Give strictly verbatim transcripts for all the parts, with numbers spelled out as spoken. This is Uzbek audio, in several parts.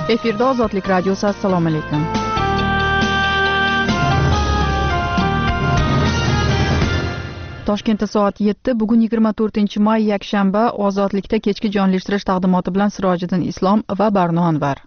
Efirda Ozodlik radiosi. Assalomu alaykum. Toshkentda soat yetti, bugun yigirma to'rtinchi may yakshanba. Ozodlikda kechki jonlashtirish taqdimoti bilan Sirojiddin Islom va Barno Anvar.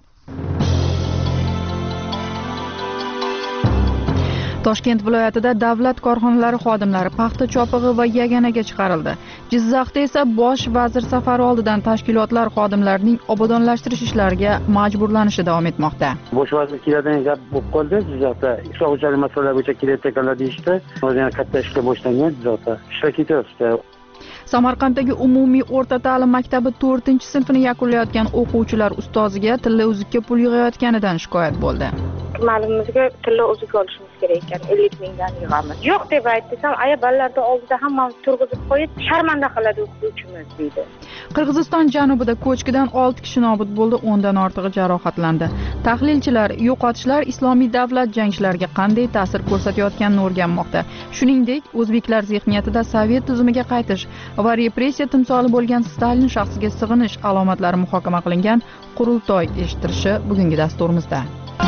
Toshkent viloyatida davlat korxonalari xodimlari paxta chopig'i va yaganaga chiqarildi. Jizzaxda esa bosh vazir safari oldidan tashkilotlar xodimlarining obodonlashtirish ishlariga majburlanishi davom etmoqda. Bosh vazir keladigan gap bo'lib qoldi. Jizzaxda qishloq xo'jaligi masalalari bo'yicha kelayotganlar deyishdi. Hozir yana katta ishga boshlangan Jizzaxda. Ishlar ketyapti. Samarqanddagi umumiy o'rta ta'lim maktabi to'rtinchi sinfini yakunlayotgan o'quvchilar ustoziga tilla uzukka pul yig'ayotganidan shikoyat bo'ldi. Ma'lumimizga tilla uzuk olishimiz kerak ekan, ellik mingdan yig'amiz. Yo'q deb aytsam, aya bolalarning oldida hammani turg'izib qo'yib, sharmanda qiladi o'quvchimiz deydi. Qirg'iziston janubida ko'chkidan olti kishi nobud bo'ldi, o'ndan ortig'i jarohatlandi. Tahlilchilar yo'qotishlar islomiy davlat jangchilariga qanday ta'sir ko'rsatayotganini o'rganmoqda. Shuningdek, o'zbeklar zihniyatida sovet tuzumiga qaytish va repressiya timsoli bo'lgan Stalin shaxsiga sig'inish alomatlari muhokama qilingan qurultoy eshittirishi bugungi dasturimizda.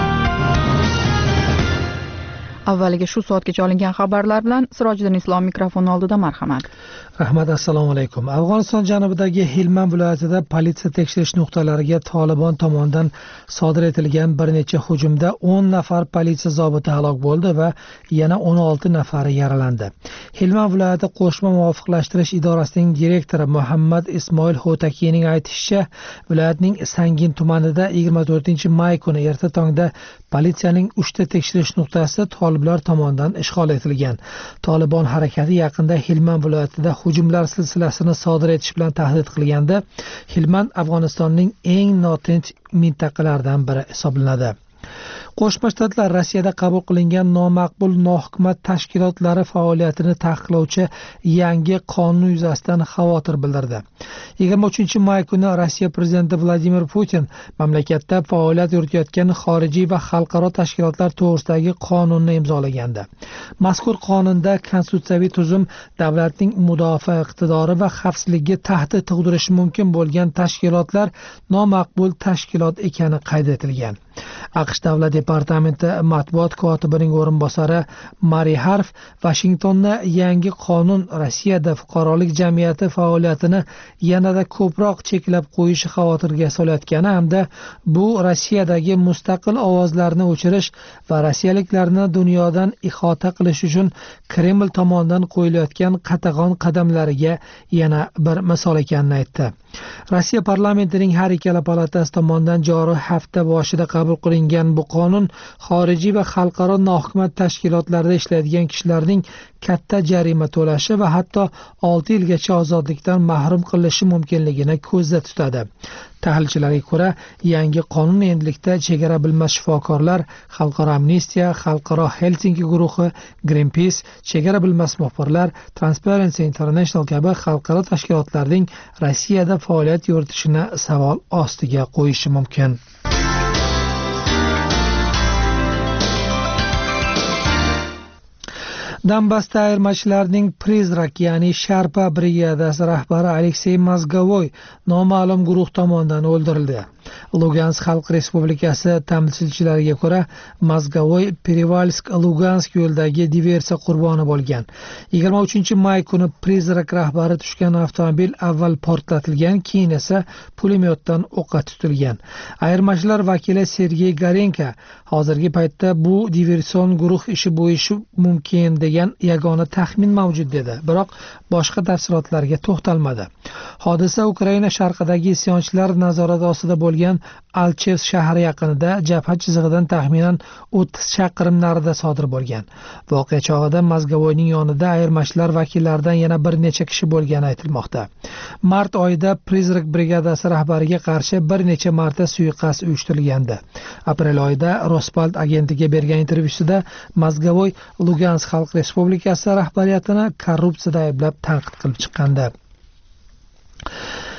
Avvaliga shu soatgacha olingan xabarlar bilan Sirojiddin Islom mikrofon oldida. Marhamat. Rahmat, assalomu alaykum. Afg'oniston janubidagi Helmand viloyatida politsiya tekshirish nuqtalariga Taliban tomonidan sodir etilgan bir necha hujumda o'n nafar politsiya zobiti halok bo'ldi va yana o'n olti nafari yaralandi. Helmand viloyati qo'shma muvofiqlashtirish idorasining direktori Muhammad Ismoil Hotakining aytishicha, viloyatning Sangin tumanida yigirma to'rtinchi may kuni erta tongda politsiyaning uchta tekshirish nuqtasi toliblar tomonidan ishg'ol etilgan. Taliban harakati yaqinda Helmand viloyatida hujumlar silsilasini sodir etish bilan tahdid qilganda, Helmand Afg'onistonning eng notinch mintaqalaridan biri hisoblanadi. Qo'shma Shtatlar Rossiyada qabul qilingan nomaqbul nohukumat tashkilotlari faoliyatini taqiqlovchi yangi qonun yuzasidan xavotir bildirdi. yigirma uchinchi may kuni Rossiya prezidenti Vladimir Putin mamlakatda faoliyat yuritayotgan xorijiy va xalqaro tashkilotlar to'g'risidagi qonunni imzolagandi. Mazkur qonunda konstitutsiyaviy tuzum davlatning mudofaa iqtidori va xavfsizligiga tahdid tug'dirishi mumkin bo'lgan tashkilotlar nomaqbul tashkilot ekani qayd etilgan. AQSh davlat departamenti matbuot kotibining o'rinbosari Mari Harf Vashingtonna yangi qonun Rossiyada fuqarolik jamiyati faoliyatini yanada ko'proq cheklab qo'yishi xavotirga solayotgani hamda bu Rossiyadagi mustaqil ovozlarni o'chirish va rossiyaliklarni dunyodan ihota qilish uchun Kreml tomonidan qo'yilayotgan qatag'on qadamlariga yana bir misol ekanini aytdi. Rossiya parlamentining har ikkala palatasi tomonidan joriy hafta boshida qabul qilingan bu qonun xorijiy va xalqaro nohukumat tashkilotlarida ishlaydigan kishilarning katta jarima to'lashi va hatto olti yilgacha ozodlikdan mahrum qilinishi mumkinligini ko'zda tutadi. Tahlilchilarga ko'ra, yangi qonun endilikda chegara bilmas shifokorlar, xalqaro amnistiya, xalqaro Helsinki guruhi, Greenpeace, chegara bilmas muxbirlar, Transparency International kabi xalqaro tashkilotlarning Rossiyada faoliyat yuritishini savol ostiga qo'yishi mumkin. Donbassda ayirmachilarning Prizrak, ya'ni Sharpa brigadasi rahbari Aleksey Mozgovoy noma'lum guruh tomonidan o'ldirildi. Lugansk Xalq Respublikasi tamsilchilariga ko'ra, Mozgovoy Perevalsk-Lugansk yo'lidagi diversiya qurboni bo'lgan. yigirma uchinchi may kuni Prizrak rahbari tushgan avtomobil avval portlatilgan, keyin esa pulemyotdan o'qqa tutilgan. Ayirmachilar vakili Sergey Garenka hozirgi paytda bu diversion guruh ishi bo'yishi mumkin degan yagona taxmin mavjud dedi, biroq boshqa tafsilotlarga to'xtalmadi. Hodisa Ukraina sharqidagi isyonchilar nazorati ostida bo'lgan Alchev shahri yaqinida jabha chizig'idan taxminan o'ttiz chaqirim narida sodir bo'lgan. Voqea chog'ida Mozgovoyning yonida ayirmachilar vakillaridan yana bir necha kishi bo'lgani aytilmoqda. Mart oyida Prizrak brigadasi rahbariga qarshi bir necha marta suiqasd uyushtirilgandi. Aprel oyida Rospalt agentiga bergan intervyusida Mozgovoy Lugansk Xalq Respublikasi rahbariyatini korrupsiyada ayblab tanqid qilib chiqqandi.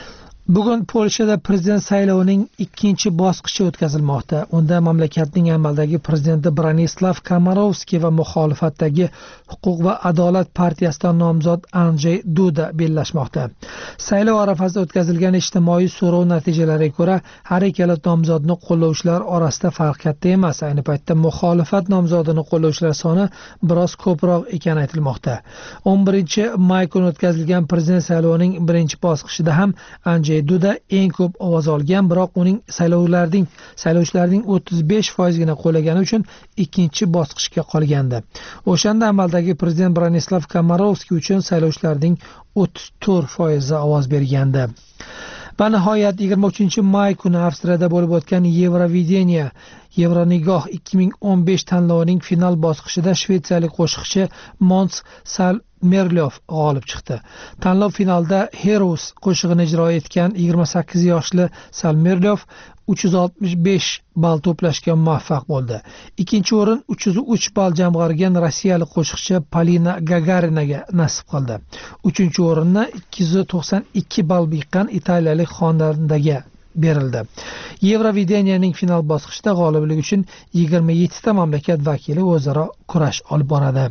Bugun Polshada prezident saylovining ikkinchi bosqichi o'tkazilmoqda. Unda mamlakatning amaldagi prezidenti Branislav Komorowskiy va muxolifatdagi Huquq va adolat partiyasidan nomzod Andrzej Duda bellashmoqda. Saylov arafasida o'tkazilgan ijtimoiy so'rov natijalariga ko'ra, har ikkala nomzodni qo'llovchilar orasida farq katta emas. Ayni paytda muxolifat nomzodini qo'llovchilar soni biroz ko'proq ekani aytilmoqda. o'n birinchi may kuni o'tkazilgan prezident saylovining birinchi bosqichida ham Andrzej Duda eng ko'p ovoz olgan, biroq uning saylovlarning saylovchilarning o'ttiz besh foizini qo'llagani uchun ikkinchi bosqichga qolgandi. O'shanda amaldagi prezident Branislav Komorowskiy uchun saylovchilarning o'ttiz to'rt foizi ovoz bergandi. Va nihoyat yigirma uchinchi may kuni Avstriyada bo'lib o'tgan Yevrovideniya Yevronigoh ikki ming o'n besh tanlovining final bosqichida shvetsiyalik qo'shiqchi Måns Zelmerlöw g'olib chiqdi. Tanlov finalda Heroes qo'shig'ini ijro etgan yigirma sakkiz yoshli Zelmerlöw uch yuz oltmish besh ball to'plashga muvaffaq bo'ldi. Ikkinchi o'rin uch yuz uch ball jamg'argan rossiyalik qo'shiqchi Polina Gagarinaga nasib qildi. Uchinchi o'rinni ikki yuz to'qson ikki ball yiqqan italiyalik xonandaga berildi. Yevrovideniyaning final bosqichida g'oliblik uchun yigirma yetti ta mamlakat vakili o'zaro kurash olib boradi.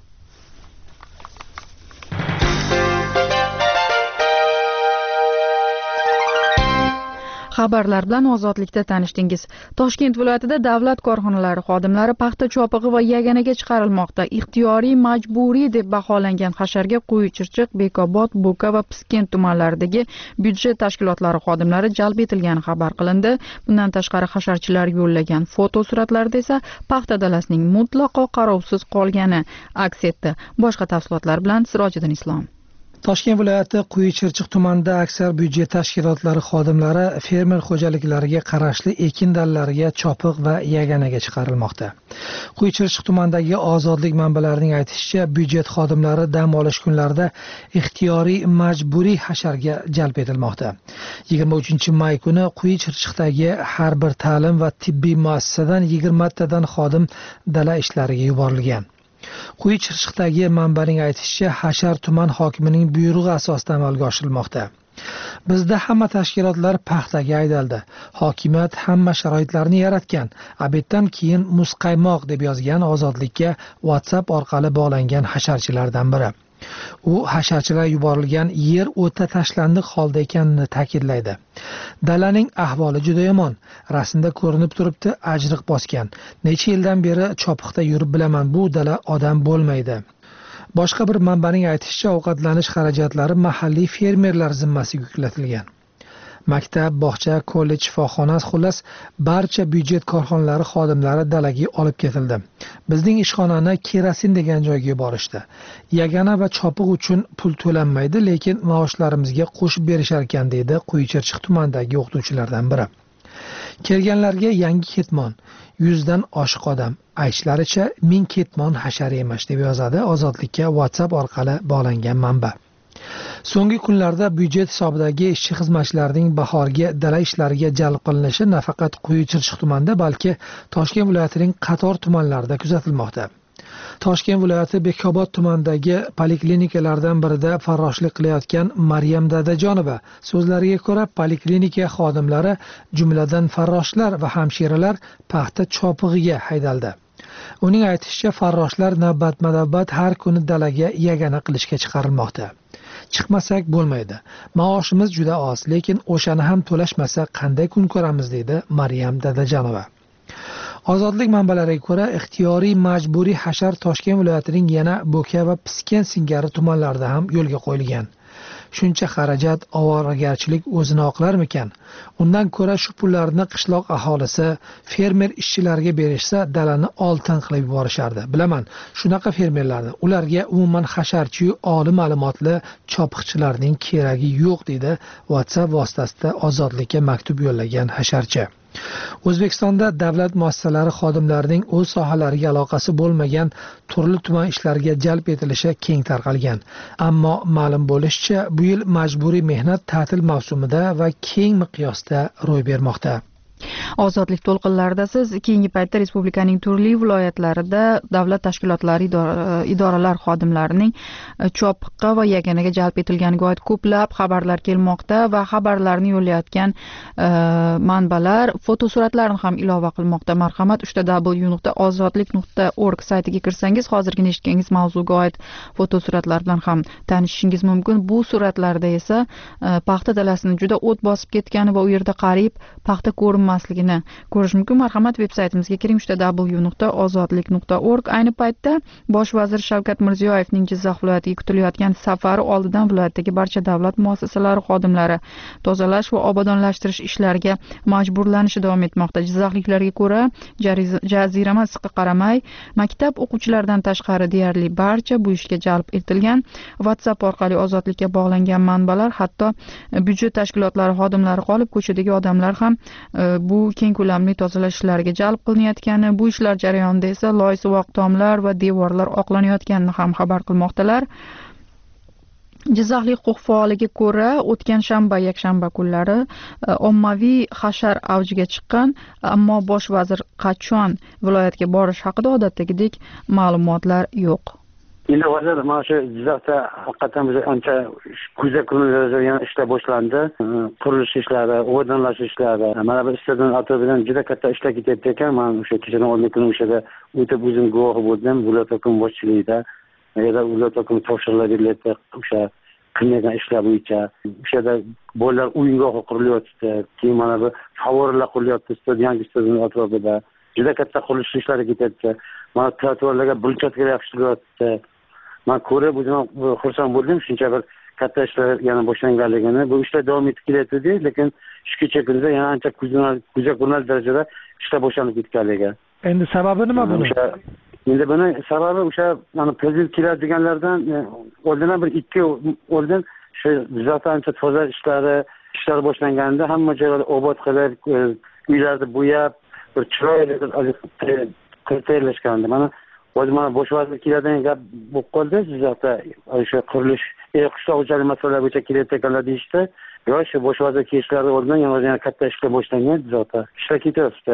Xabarlar bilan ozodlikda tanishdingiz. Toshkent viloyatida davlat korxonalari xodimlari paxta chopig'i va yaganaga chiqarilmoqda. Ixtiyoriy majburiy deb baholangan hasharga Qo'y-Chirchiq, Bekobod, Bo'ka va Piskent tumanlaridagi byudjet tashkilotlari xodimlari jalb etilgani xabar qilindi. Bundan tashqari hasharchilar yo'llagan fotosuratlarda esa paxta dalasining mutlaqo qarovsiz qolgani aks etdi. Boshqa tafsilotlar bilan Sirojiddin Islom. Toshkent viloyati Qo'y-Chirchiq tumanida aksar byudjet tashkilotlari xodimlari fermer xo'jaliklariga qarashli ekin dallariga chopiq va yaganaga chiqarilmoqda. Qo'y-Chirchiq tumanidagi ozodlik manbalarining aytishicha, byudjet xodimlari dam olish kunlarida ixtiyoriy majburiy hasharga jalb etilmoqda. yigirma uchinchi may kuni Qo'y-Chirchiqdagi har bir ta'lim va tibbiy muassasadan yigirma tadan xodim dala ishlariga yuborilgan. Qo'y-Chirchiqdagi manbaning aytishicha, hashar tuman hokimining buyrug'i asosida amalga oshirilmoqda. Bizda hamma tashkilotlar paxtaga aydaldi. Hokimiyat hamma sharoitlarni yaratgan. Abetdan keyin muzqaymoq deb yozgan ozodlikka WhatsApp orqali bog'langan hasharchilardan biri. U hasharchilar yuborilgan yer o'ta tashlandiq holda ekanini ta'kidlaydi. Dalaning ahvoli juda yomon. Rasmda ko'rinib turibdi, ajriq bosgan. Necha yildan beri chopiqda yurib bilaman, bu dala odam bo'lmaydi. Boshqa bir manbaning aytishicha, ovqatlanish xarajatlari mahalliy fermerlar zimmasiga yuklatilgan. Maktab, bog'cha, kollej, shifoxona, xullas barcha byudjet korxonalari xodimlari dalaga olib ketildi. Bizning ishxonani kerosin degan joyga yuborishdi. Yagana va chopiq uchun pul to'lanmaydi, lekin maoshlarimizga qo'shib berishar ekan, deydi Qo'y-Chirchiq tumanidagi o'qituvchilardan biri. Kelganlarga yangi ketmon, yuzdan oshiq odam, aytishlaricha ming ketmon hashar emish deb yozadi ozodlikka WhatsApp orqali bog'langan manba. So'nggi kunlarda byudjet hisobidagi ishchi xizmatchilarning bahorgi dala ishlariga jalb qilinishi nafaqat Qo'y-Chirchiq tumanida, balki Toshkent viloyatining qator tumanlarida kuzatilmoqda. Toshkent viloyati Bekobod tumanidagi poliklinikalardan birida farroshlik qilayotgan Maryam Dadajonova so'zlariga ko'ra, poliklinika xodimlari, jumladan farroshlar va hamshiralar paxta chopig'iga haydaldi. Uning aytishicha, farroshlar navbatma-navbat har kuni dalaga yagana qilishga chiqarilmoqda. Chiqmasak bo'lmaydi. Maoshimiz juda oz, lekin o'shani ham to'lashmasa qanday kun ko'ramiz, deydi Maryam Dadajonova. Ozodlik manbalariga ko'ra, ixtiyoriy majburiy hashar Toshkent viloyatining yana Bo'ka va Piskent singari tumanlarida ham yo'lga qo'yilgan. Shuncha xarajat, ovoragarchilik o'zini oqlarmikan? Undan ko'ra shu pullarni qishloq aholisi, fermer ishchilariga berishsa, dalani oltin qilib yuborishardi. Bilaman, shunaqa fermerlarni. Ularga umuman hasharchi-yu oliy ma'lumotli chopiqchilarning keragi yo'q, deydi WhatsApp vositasida ozodlikka maktub yo'llagan hasharchi. O'zbekistonda davlat muassasalari xodimlarining o'z sohalariga aloqasi bo'lmagan turli tuman ishlariga jalb etilishi keng tarqalgan. Ammo ma'lum bo'lishicha, bu yil majburiy mehnat ta'til mavsumida va keng miqyosda ro'y bermoqda. Ozodlik to'lqinlarida siz keyingi paytda respublikaning turli viloyatlarida davlat tashkilotlari idoralar xodimlarining chopiqqa va yaganaga jalb etilganiga oid ko'plab xabarlar kelmoqda va xabarlarni yo'llayotgan manbalar fotosuratlarni ham ilova qilmoqda. Marhamat uchta w nuqta ozodlik nuqta org saytiga kirsangiz hozirgi eshitganingiz mavzuga oid fotosuratlar bilan ham tanishishingiz mumkin. Bu suratlarda esa paxta dalasini juda o't bosib ketgani va u yerda qariyb paxta ko'rinmasligini ko'rish mumkin. Marhamat veb saytimizga kiring uchta w nuqta ozodlik nuqta org. Ayni paytda bosh vazir Shavkat Mirziyoyevning Jizzax viloyatiga kutilayotgan safari oldidan viloyatdagi barcha davlat muassasalari xodimlari tozalash va obodonlashtirish ishlariga majburlanishi davom etmoqda. Jizzaxliklarga ko'ra, jazirama issiqqa qaramay, maktab o'quvchilaridan tashqari deyarli barcha bu ishga jalb etilgan. WhatsApp orqali ozodlikka bog'langan manbalar, hatto byudjet tashkilotlari xodimlari qolib, ko'chadagi odamlar ham bu keng ko'lamli tozalash ishlariga jalb qilinayotgani, bu ishlar jarayonida esa loysuvoq tomlar va devorlar oqlanayotganini ham xabar qilmoqdalar. Jizzaxlik huquq faoliga ko'ra, o'tgan shanba, yakshanba kunlari ommaviy hashar avjiga chiqqan, ammo bosh vazir qachon viloyatga borish haqida odatdagidek ma'lumotlar yo'q. Endi hozir mana shu Jizzaxda haqiqatan biz ancha kuzak kunlarida yana ishlar boshlandi. Qurilish ishlari, obodonlashtirish ishlari, mana bu stadion atrofidan juda katta ishlar ketyapti ekan. Men o'sha kechadan oldingi kuni o'shada o'tib o'zim guvohi bo'ldim. Viloyat hokimi boshchiligida yana viloyat hokimi topshiriqlar berilyapti o'sha qilingan ishlar bo'yicha. O'shada bolalar o'yingohi qurilyapti. Keyin mana bu favorilar qurilyapti stadion stadion atrofida. Juda katta qurilish ishlari ketyapti. Mana trotuarlarga bulchatlar yaxshilayapti. Men ko'rib o'zim xursand bo'ldim, shuncha bir katta ishlar yana boshlanganligini. Bu ishlar davom etib kelyapti, lekin shu kecha kunda yana ancha kuzak darajada ishlar boshlanib ketganligi. Endi sababi nima buni? Endi buni sababi o'sha mana prezident keladi deganlardan oldin bir ikki oldin shu Jizzaxda ancha toza ishlari ishlar boshlanganida hamma joylarni obod qilib, uylarni bo'yab, bir chiroyli qilib tayyorlashgandi. Mana hozir mana bosh vazir keladigan gap bo'lib qoldi. Jizzaxda o'sha qurilish, qishloq xo'jaligi masalalari bo'yicha kelayotganlar deyishdi. Yo'q, shu bosh vazir kelishlari oldidan yana katta ishlar boshlangan Jizzaxda. Ishlar ketyapti,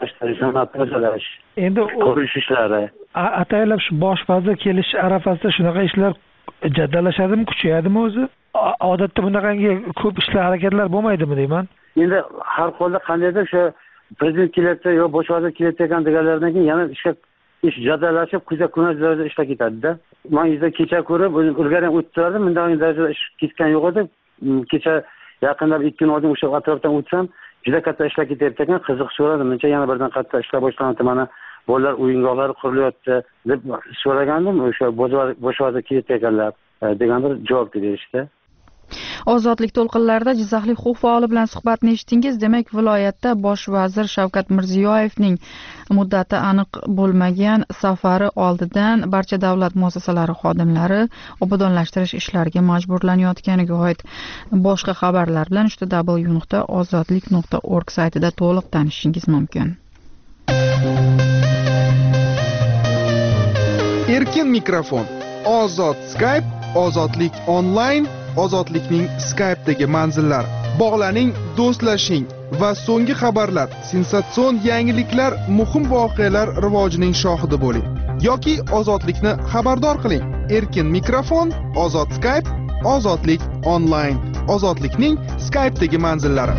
tozalash, endi qurilish ishlari. Ataylab shu bosh vazir kelish arafasida shunaqa ishlar jaddallashadimi, kuchayadimi o'zi? Odatda bunaqangi ko'p ishlar, harakatlar bo'lmaydimi deyman. Endi har holda qandaydir shu prezident kelyapti yo bosh vazir kelayotgan deganlardan keyin yana ishga ish jaddallashib, kuzak kunlarda ishlar ketadi-da. Men izda kecha ko'rib, ilgari o'tib turardim, bunday darajada ish ketgan yo'q edi. Kecha yaqinda ikki kun oldin o'sha atrofdan o'tsam, juda katta ishlar ketyapti ekan, qiziq so'radim. Mencha yana birdan katta ishlar boshlandi, mana bolalar o'yingohlari qurilyapti deb so'ragandim. O'sha bosh vazir kelayotganlar degan bir javob berishdi. Ozodlik to'lqinlarida Jizzaxlik huquq faoli bilan suhbatni eshitdingiz. Demak, viloyatda bosh vazir Shavkat Mirziyoyevning muddati aniq bo'lmagan safari oldidan barcha davlat muassasalari xodimlari obodonlashtirish ishlariga majburlanayotganiga oid boshqa xabarlar bilan uchta w nuqta ozodlik nuqta org saytida to'liq tanishishingiz mumkin. Erkin mikrofon, ozod Skype, ozodlik onlayn, ozodlikning Skype'dagi manzillari. Bog'laning, do'stlashing va so'nggi xabarlar, sensatsion yangiliklar, muhim voqealar rivojining shohidi bo'ling. Yoki ozodlikni xabardor qiling. Erkin mikrofon, ozod Skype, ozodlik onlayn, ozodlikning Skype'dagi manzillari.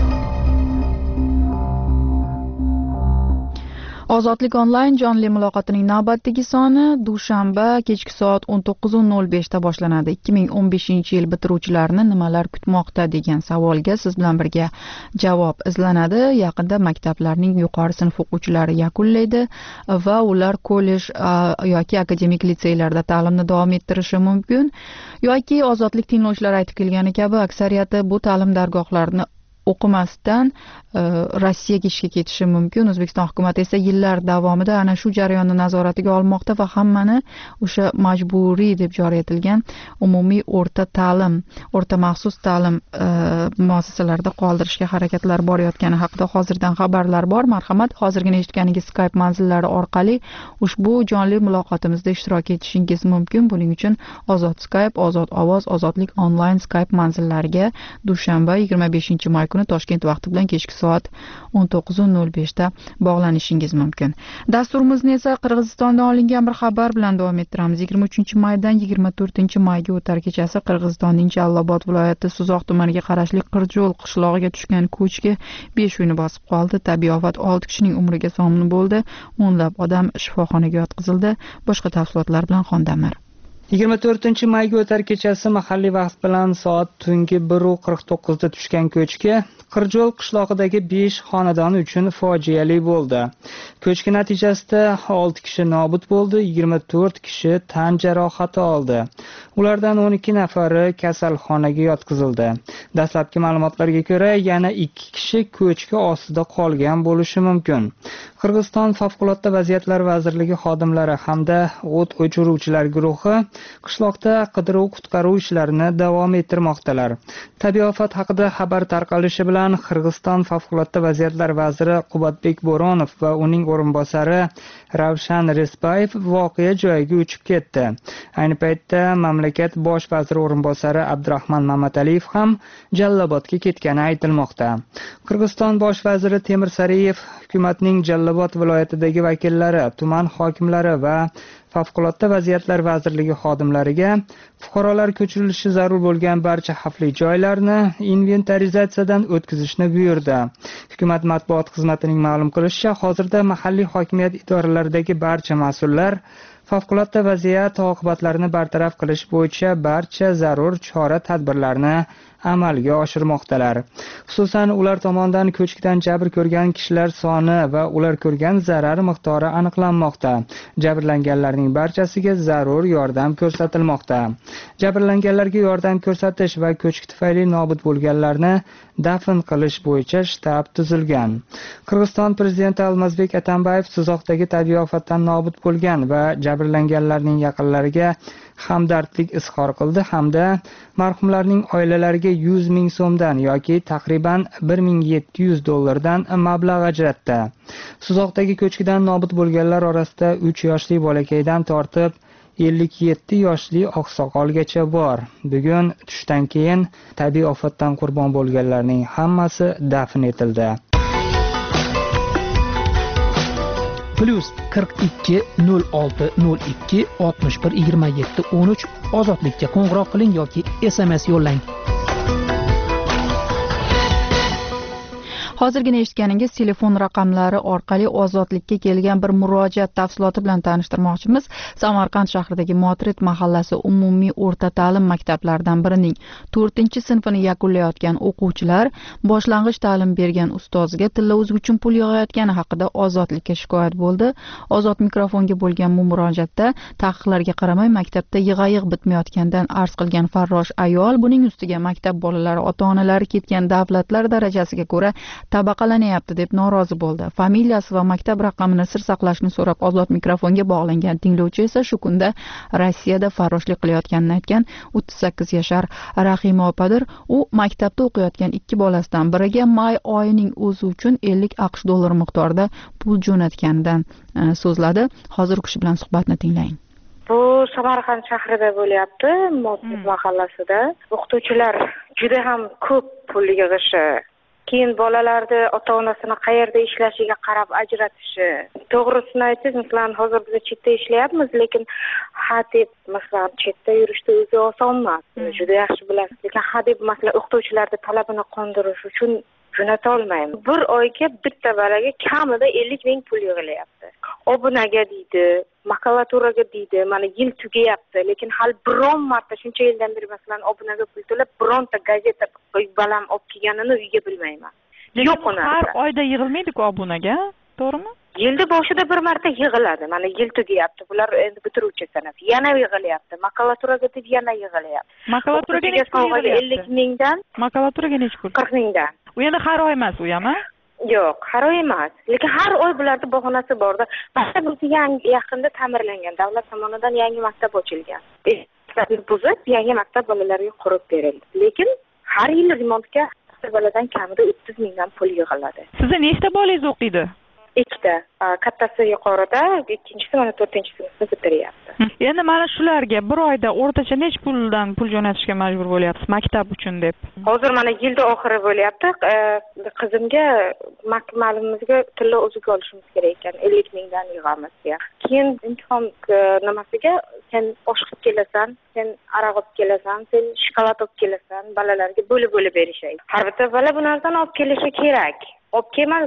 Ozodlik onlayn jonli muloqotining navbatdagi soni dushanba kechki soat o'n to'qqiz nol beshda boshlanadi. ikki ming o'n beshinchi yil bitiruvchilarini nimalar kutmoqda degan savolga siz bilan birga javob izlanadi. Yaqinda maktablarning yuqori sinf o'quvchilari yakunlaydi va ular kollej yoki akademik litseylarda ta'limni davom ettirishi mumkin. Yoki ozodlik tinglovchilari aytib kelgani kabi aksariyati bu ta'lim dargohlarini o'qimasdan Rossiyaga ishga ketishi mumkin. O'zbekiston hukumatı esa yillar davomida ana shu jarayonni nazoratiga olmoqda va hammani o'sha majburiy deb joriy etilgan umumiy o'rta ta'lim, o'rta maxsus ta'lim muassasalarida qoldirishga harakatlar borayotgani haqida hozirdan xabarlar bor. Marhamat, hozirgina eshitganingiz Skype manzillari orqali ushbu jonli muloqotimizda ishtirok etishingiz mumkin. Buning uchun Ozod Skype, Ozod ovoz, Ozodlik onlayn Skype manzillariga dushanba yigirma beshinchi may kuni Toshkent vaqti bilan kechki soat o'n to'qqiz nol beshda bog'lanishingiz mumkin. Dasturimizni esa Qirg'izistondan olingan bir xabar bilan davom ettiramiz. yigirma uchinchi maydan yigirma to'rtinchi mayga o'tar kechasi Qirg'izistonning Jallobod viloyati Suzoq tumaniga qarashli Qirjo'l qishlog'iga tushgan ko'chki besh uyni bosib qoldi. Tabiiy ofat olti kishining umriga somin bo'ldi. o'nlab odam shifoxonaga yotqizildi. Boshqa tafsilotlar bilan Xondamir. yigirma to'rtinchi mayga o'tar kechasi mahalliy vaqt bilan soat tungi bir qirq to'qqizda tushgan ko'chki Qirjo'l qishlog'idagi besh xonadon uchun fojiali bo'ldi. Ko'chki natijasida olti kishi nobud bo'ldi, yigirma to'rt kishi tan jarohati oldi. Ulardan o'n ikki nafari kasalxonaga yotqizildi. Dastlabki ma'lumotlarga ko'ra, yana ikki kishi ko'chki ostida qolgan bo'lishi mumkin. Qirg'iziston Favqulodda vaziyatlar vazirligi xodimlari hamda o't o'chiruvchilar guruhi qishloqda qidiruv-qutqaruv ishlarini davom ettirmoqdalar. Tabiiy ofat haqida xabar tarqalishi bilan Qirg'iziston Favqulodda vaziyatlar vaziri Qubatbek Bo'ronov va uning o'rinbosari Ravshan Respayev voqea joyiga uchib ketdi. Ayni paytda mamlakat bosh vaziri o'rinbosari Abdurahmon Mamataliyev ham Jallobodga ketgani aytilmoqda. Qirg'iziston bosh vaziri Temir Sariyev hukumatning Jallobod viloyatidagi vakillari, tuman hokimlari va Favqulodda vaziyatlar vazirligi xodimlariga fuqarolar ko'chirilishi zarur bo'lgan barcha xavfli joylarni inventarizatsiyadan o'tkazishni buyurdi. Hukumat matbuot xizmatining ma'lum qilishicha, hozirda mahalliy hokimiyat idoralaridagi barcha mas'ullar favqulodda vaziyat oqibatlarini bartaraf qilish bo'yicha barcha zarur chora-tadbirlarni amalga oshirmoqdalar. Xususan, ular tomonidan ko'chkidan jabr ko'rgan kishilar soni va ular ko'rgan zarar miqdori aniqlanmoqda. Jabrlanganlarning barchasiga zarur yordam ko'rsatilmoqda. Jabrlanganlarga yordam ko'rsatish va ko'chki tufayli nobud bo'lganlarni dafn qilish bo'yicha shtab tuzilgan. Qirg'iziston prezidenti Almazbek Atambayev Suzoqdagi tabiiy ofatdan nobud bo'lgan va jabrlanganlarning yaqinlariga hamdardlik izhor qildi hamda marhumlarning oilalariga yuz ming so'mdan yoki taxriban bir ming yetti yuz dollardan mablag' ajratdi. Suzoqdagi ko'chkidan nobud bo'lganlar orasida uch yoshli bolakaydan tortib ellik yetti yoshli oqsoqolgacha bor. Bugun tushdan keyin tabiiy ofatdan qurbon bo'lganlarning hammasi dafn etildi. Plus qirq ikki nol olti nol ikki oltmish bir yigirma yetti o'n uch ozodlikka qo'ng'iroq qiling yoki S M S yo'llang. Hozirgina eshitganingiz telefon raqamlari orqali ozodlikka kelgan bir murojaat tafsiloti bilan tanishtirmoqchimiz. Samarqand shahridagi Motret mahallasi umumiy o'rta ta'lim maktablaridan birining to'rtinchi sinfini yakunlayotgan o'quvchilar boshlang'ich ta'lim bergan ustoziga tilla o'zgi uchun pul yig'ayotgani haqida ozodlikka shikoyat bo'ldi. Ozod mikrofonga bo'lgan bu murojaatda taqiqlarga qaramay maktabda yig'ayiq bitmayotgandan arz qilgan farrosh ayol buning ustiga maktab bolalari ota-onalari ketgan davlatlar darajasiga ko'ra tabaqalanyapti deb norozi bo'ldi. Familiyasi va maktab raqamini sir saqlashni so'rab ozod mikrofonga bog'langan tinglovchi esa shu kunda Rossiyada farroshlik qilayotganini aytgan o'ttiz sakkiz yashar Rahima opadir. U maktabda o'qiyotgan ikki bolasidan biriga may oyining o'zi uchun ellik aqsh dollari miqdorida pul jo'natganidan so'zladi. Hozir kishi bilan suhbatni tinglang. Bu Samarqand shahrida bo'lyapti, Motret mahallasida. O'qituvchilar juda ham ko'p pul yig'ishi, keyin bolalarni ota-onasini qayerda ishlashiga qarab ajratishi. To'g'risini aytsangiz, masalan, hozir biz chetda ishlayapmiz, lekin ha deb, masalan, chetda yurishda o'zi oson emas. Juda yaxshi bilasiz. Lekin ha deb, masalan, o'qituvchilarning talabini qondirish uchun jo'nata olmaymiz. Bir oyga bitta balaga kamida ellik ming pul yig'ilyapti. Obunaga deydi, makulaturaga deydi, mana yil tugayapti, lekin hali biron marta shuncha yildan beri masalan obunaga pul to'lab bironta gazeta balam olib kelganini uyga bilmayman. Yo'q uni. Har oyda yig'ilmaydi-ku obunaga, to'g'rimi? Yilda boshida bir marta yig'iladi. Mana yil tugayapti. Bular endi bitiruvchi sanaf. Yana yig'ilyapti. Makulaturaga deb yana yig'ilyapti. Makulaturaga necha pul yig'ilyapti? ellik mingdan. Makulaturaga necha pul? qirq mingdan. U yana har oy emas, u ham? Yo'q, har oy emas. Lekin har oy bularda bahonasi borda. Maktab o'zi yangi yaqinda ta'mirlangan, davlat tomonidan yangi maktab ochilgan. Eskilarni buzib, yangi maktab bolalarga qurib berildi. Lekin har yil remontga boladan kamida o'ttiz mingdan pul yig'iladi. Sizning nechta bolangiz o'qiydi? ikkita. Kattasi yuqorida, ikkinchisi mana to'rtinchi sinfni bitiryapti. Endi mana shularga bir oyda o'rtacha necha puldan pul jo'natishga majbur bo'lyapsiz maktab uchun deb? Hozir mana yilda oxiri bo'lyapti. Qizimga maktabimizga tilla o'ziga olishimiz kerak ekan. ellik mingdan yig'amiz ya. Keyin imtihon nimasiga sen osh qilib kelasan, sen aroq olib kelasan, sen shokolad olib kelasan, bolalarga bo'lib-bo'lib berishadi. Har bitta bola bu narsani olib kelishi kerak. Olib kelmas,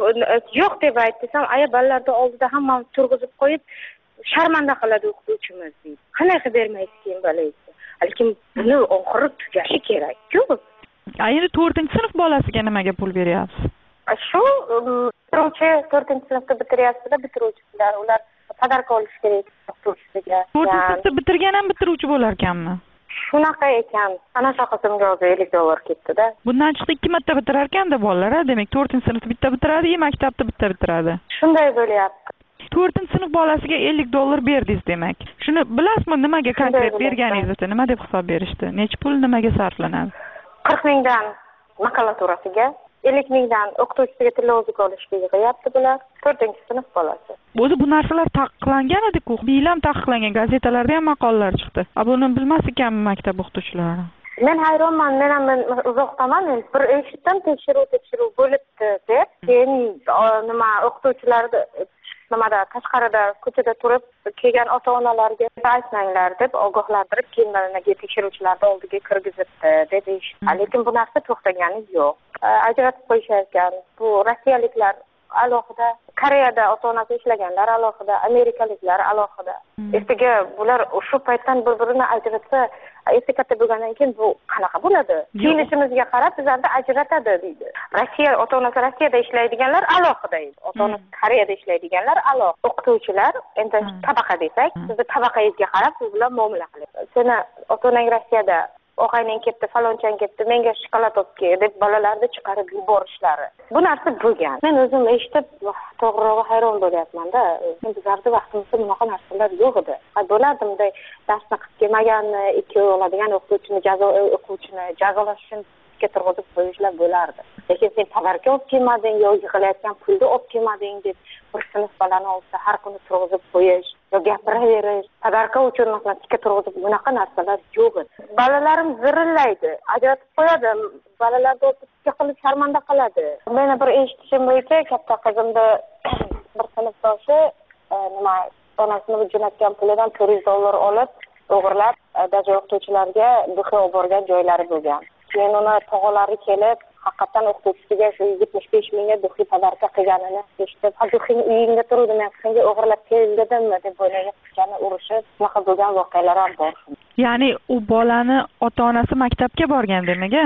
yo'q deb aytsam, aya bolalarning oldida hammani turg'izib qo'yib sharmanda qiladi o'qituvchimiz deydi. Qanday qilib bermaysiz keyin bolangizni? Lekin buni oxiri tugashi kerak-ku. Endi to'rtinchi sinf bolasiga nimaga pul beryapsiz? Shu bitiruvchi to'rtinchi sinfda bitiryapti-da, bitiruvchilar, ular podarka olish kerak o'qituvchisiga. to'rtinchi sinfda bitirgan ham bitiruvchi bo'lar ekanmi? Shunaqa ekan. Ana shu qizimga o'zi ellik dollar ketdi-da. Bundan chiqdi ikki marta bitirar ekanda bolalar, demak to'rtinchi sinfda bitta bitiradi, maktabda bitta bitiradi. Shunday bo'lyapti. to'rtinchi sinf bolasiga ellik dollar berdingiz demak. Shuni bilasizmi, nimaga konkret berganingizni, nima deb hisob berishdi? Necha pul nimaga sarflanadi? qirq mingdan makulaturasiga, ellik mingdan o'qituvchisiga tilla o'ziga olishga yig'yapti bular. to'rtinchi sinf bolasi. O'zi bu narsalar taqiqlangan edi-ku. Bilam taqiqlangan, gazetalarda ham maqolalar chiqdi. Buni bilmas ekanmi maktab o'qituvchilari? Men hayronman, men ham uzoqdaman. Bir eshitdim, tekshiruv tekshiruv bo'libdi deb. Keyin nima o'qituvchilarni nimada tashqarida ko'chada turib kelgan ota-onalarga aytmanglar deb ogohlantirib, keyin mana tekshiruvchilarni oldiga kirgizibdi deb eshitdim. Lekin bu narsa to'xtagani yo'q. Ajratib qo'yishayotgan. Bu rossiyaliklar alohida, Koreyada ota-onasi ishlaganlar alohida, amerikaliklar alohida. Ertaga bular shu paytdan bir-birini ajratsa, erta katta bo'lgandan keyin bu qanaqa bo'ladi? Kiyinishimizga qarab bizlarni ajratadi deydi. Rossiya ota-onasi Rossiyada ishlaydiganlar alohida edi. Ota-onasi Koreyada ishlaydiganlar alohida. O'qituvchilar endi tabaqa desak, sizni tabaqangizga qarab siz bilan muomala qiladi. Seni ota-onang Rossiyada og'ayning ketdi, falonchang ketdi, menga shokolad olib kel deb bolalarni chiqarib yuborishlari. Bu narsa bo'lgan. Men o'zim eshitib, to'g'rirog'i hayron bo'lyapman-da. Bizlarda vaqtimizda bunaqa narsalar yo'q edi. Bo'lardi bunday darsni qilib kelmaganni, ikki oladigan o'qituvchini jazo o'quvchini jazolash uchun turg'izib qo'yishlar bo'lardi. Lekin sen tabarka olib kelmading yo yig'ilayotgan pulni olib kelmading deb bir sinf bolani olsa har kuni turg'izib qo'yish yo gapiraverish, tabarka uchun masalan tikka turg'izib bunaqa narsalar yo'q edi. Bolalarim zirillaydi, ajratib qo'yadi, bolalarni tikka qilib sharmanda qiladi. Meni bir eshitishim bo'yicha katta qizimni bir sinfdoshi nima onasini jo'natgan pulidan to'rt yuz dollar olib o'g'irlab, даже o'qituvchilarga duxi olib borgan joylari bo'lgan. Keyin uni tog'alari kelib, haqiqatan o'qituvchisiga shu yetmish besh mingga duxi tabarka qilganini eshitib, "Ha, duxing uyingda turuvdi, men senga o'g'irlab keldimmi?" deb o'ylagan qizchani urishib, shunaqa bo'lgan voqealar ham bor. Ya'ni u bolani ota-onasi maktabga borgan demak-a?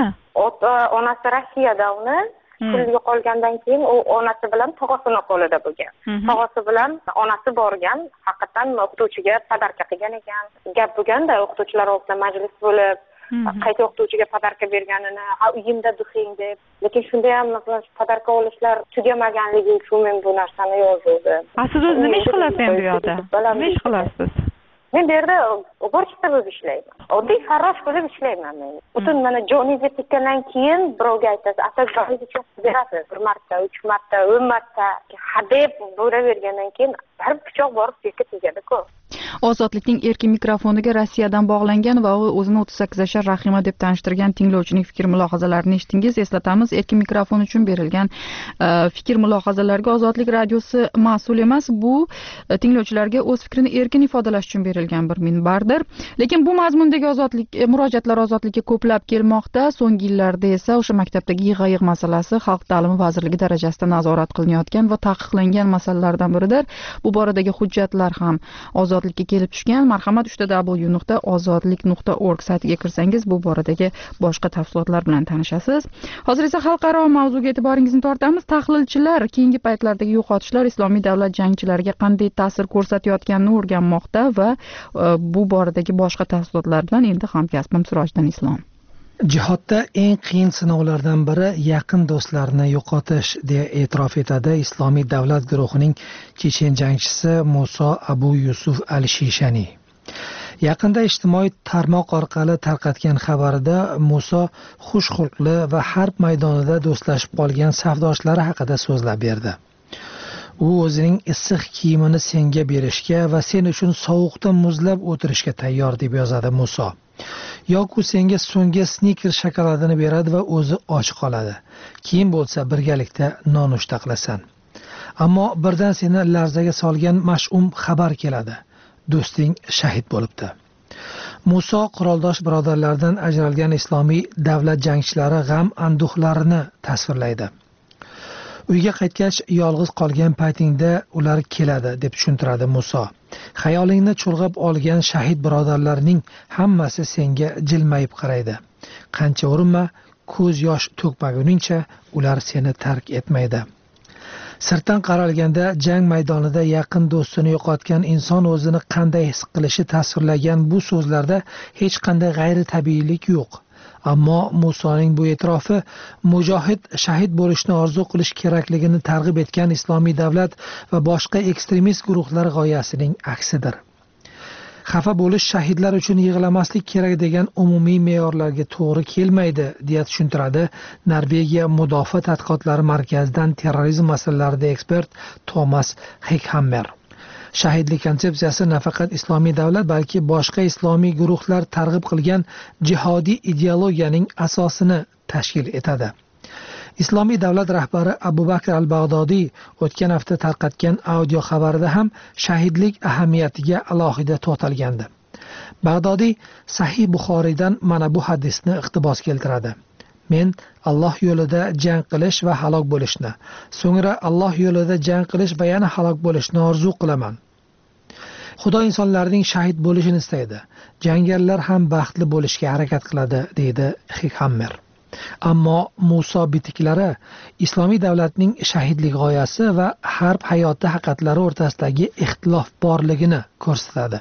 Onasi Rossiyada uni pul yo'qolgandan keyin u onasi bilan tog'asini qo'lida bo'lgan. Tog'asi bilan onasi borgan, haqiqatan o'qituvchiga tabarka qilgan ekan. Gap bo'lganda o'qituvchilar o'rtasida majlis bo'lib, qaysi o'qituvchiga podarka berganini, ha uyimda duxing deb. Lekin shunda ham masalan podarka olishlar tugamaganligi uchun men bu narsani yozdim. Ha, siz o'zingiz nima ish qilasiz endi bu yerda? Nima ish qilasiz? Men bu yerda uborchista bo'lib ishlayman. Oddiy farrosh bo'lib ishlayman men. Butun mana joningizga tekkandan keyin birovga aytasiz, "Atas joningizni cho'q berasiz, bir marta, uch marta, o'n marta." Hadeb bo'ravergandan keyin bir pichoq borib bekka tegadi-ku. Ozodlikning erkin mikrofoniga Rossiyadan bog'langan va u o'zini o'ttiz sakkiz yashar Rahima deb tanishtirgan tinglovchining fikr mulohazalarini eshitdingiz. Eslatamiz, erkin mikrofon uchun berilgan fikr mulohazalarga Ozodlik radiosi mas'ul emas. Bu tinglovchilarga o'z fikrini erkin ifodalash uchun berilgan bir minbardir. Lekin bu mazmundagi ozodlik murojaatlar ozodlikka ko'plab kelmoqda. So'nggi yillarda esa o'sha maktabdagi yig'a-yigʼ masalasi Xalq ta'limi vazirligi darajasida nazorat qilinayotgan va taqiqlangan masalalardan biridir. Bu boradagi hujjatlar ham ozodlikka kelib tushgan. Marhamat uch w nuqta ozodlik nuqta org saytiga kirsangiz bu boradagi boshqa tafsilotlar bilan tanishasiz. Hozir esa xalqaro mavzuga e'tiboringizni tortamiz. Tahlilchilar keyingi paytlardagi yo'qotishlar islomiy davlat jangchilariga qanday ta'sir ko'rsatayotganini o'rganmoqda va bu boradagi boshqa tafsilotlar bilan endi hamkasbim Sirojdan Islom. Jihodda eng qiyin sinovlardan biri yaqin do'stlarni yo'qotish, deya e'tirof etadi Islomiy davlat guruhining chechen jangchisi Muso Abu Yusuf al-Shishani. Yaqinda ijtimoiy tarmoq orqali tarqatgan xabarida Muso xushxulqli va harb maydonida do'stlashib qolgan safdoshlari haqida so'zlab berdi. u o'zining issiq kiyimini senga berishga va sen uchun sovuqda muzlab o'tirishga tayyor deb yozadi Muso. Yoki senga so'nggi sniker shokoladini beradi va o'zi och qoladi. Keyin bo'lsa birgalikda nonushta qilasan. Ammo birdan seni larzaga solgan mash'um xabar keladi. Do'sting shahid bo'libdi. Muso quroldosh birodarlardan ajralgan islomiy davlat jangchilari g'am anduhlarini tasvirlaydi. Uyga qaytgach, yolg'iz qolgan paytingda ular keladi deb tushuntiradi Muso. Xayolingni chulg'ab olgan shahid birodarlarning hammasi senga jilmayib qaraydi. Qancha urinma, ko'z yosh to'kmaguningcha ular seni tark etmaydi. Sirtdan qaralganda jang maydonida yaqin do'stini yo'qotgan inson o'zini qanday his qilishi tasvirlagan bu so'zlarda hech qanday g'ayritabiiylik yo'q. Ammo Musoning bu e'tirofi mujohid shahid bo'lishni orzu qilish kerakligini targ'ib etgan islomiy davlat va boshqa ekstremist guruhlar g'oyasining aksidir. Xafa bo'lish shahidlar uchun yig'lamaslik kerak degan umumiy me'yorlarga to'g'ri kelmaydi, deya tushuntiradi Norvegiya Mudofaa tadqiqotlari markazidan terrorizm masalalarida ekspert Thomas Heckhammer. Shahidlik konsepsiyasi nafaqat islomiy davlat, balki boshqa islomiy guruhlar targ'ib qilgan jihodiy ideologiyaning asosini tashkil etadi. Islomiy davlat rahbari Abu Bakr al-Bag'dodiy o'tgan hafta tarqatgan audio xabarida ham shahidlik ahamiyatiga alohida to'xtalgandi. Bag'dodiy Sahih Buxoriydan mana bu hadisni iqtibos keltiradi. Men Alloh yo'lida jang qilish va halok bo'lishni, so'ngra Alloh yo'lida jang qilish va yana halok bo'lishni orzu qilaman. Xudo insonlarning shahid bo'lishini istaydi. Jangarilar ham baxtli bo'lishga harakat qiladi, deydi Heckhammer. Ammo Muso bitiklari islomiy davlatning shahidlik g'oyasi va harb hayoti haqiqatlari o'rtasidagi ixtilof borligini ko'rsatadi.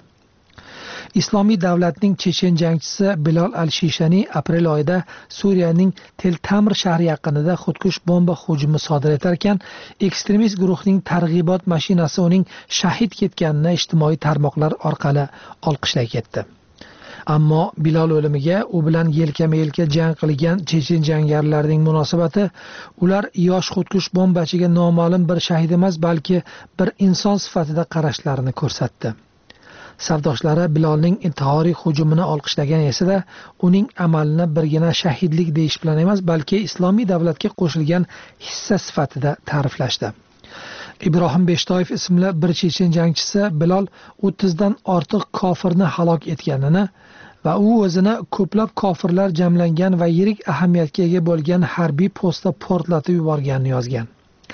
Islomiy davlatning chechen jangchisi Bilol al-Shishani aprel oyida Suriyaning Tel Tamr shahri yaqinida xudkush bomba hujumi sodir etarkan, ekstremist guruhning targ'ibot mashinasi uning shahid ketganini ijtimoiy tarmoqlar orqali olqishlay ketdi. Ammo Bilol o'limiga u bilan yelkama-yelka jang qilgan chechen jangarilarning munosabati ular yosh xudkush bombachiga noma'lum bir shahid emas, balki bir inson sifatida qarashlarini ko'rsatdi. Safdoshlari Bilolning intihoriy hujumini olqishlagan esa uning amalini birgina shahidlik deyish bilan emas, balki islomiy davlatga qo'shilgan hissa sifatida ta'riflashdi. Ibrohim Beshtoyev ismli bir chechen jangchisi Bilol o'ttiz dan ortiq kofirni halok etganini va u o'zini ko'plab kofirlar jamlangan va yirik ahamiyatga ega bo'lgan harbiy postda portlatib yuborganini yozgan.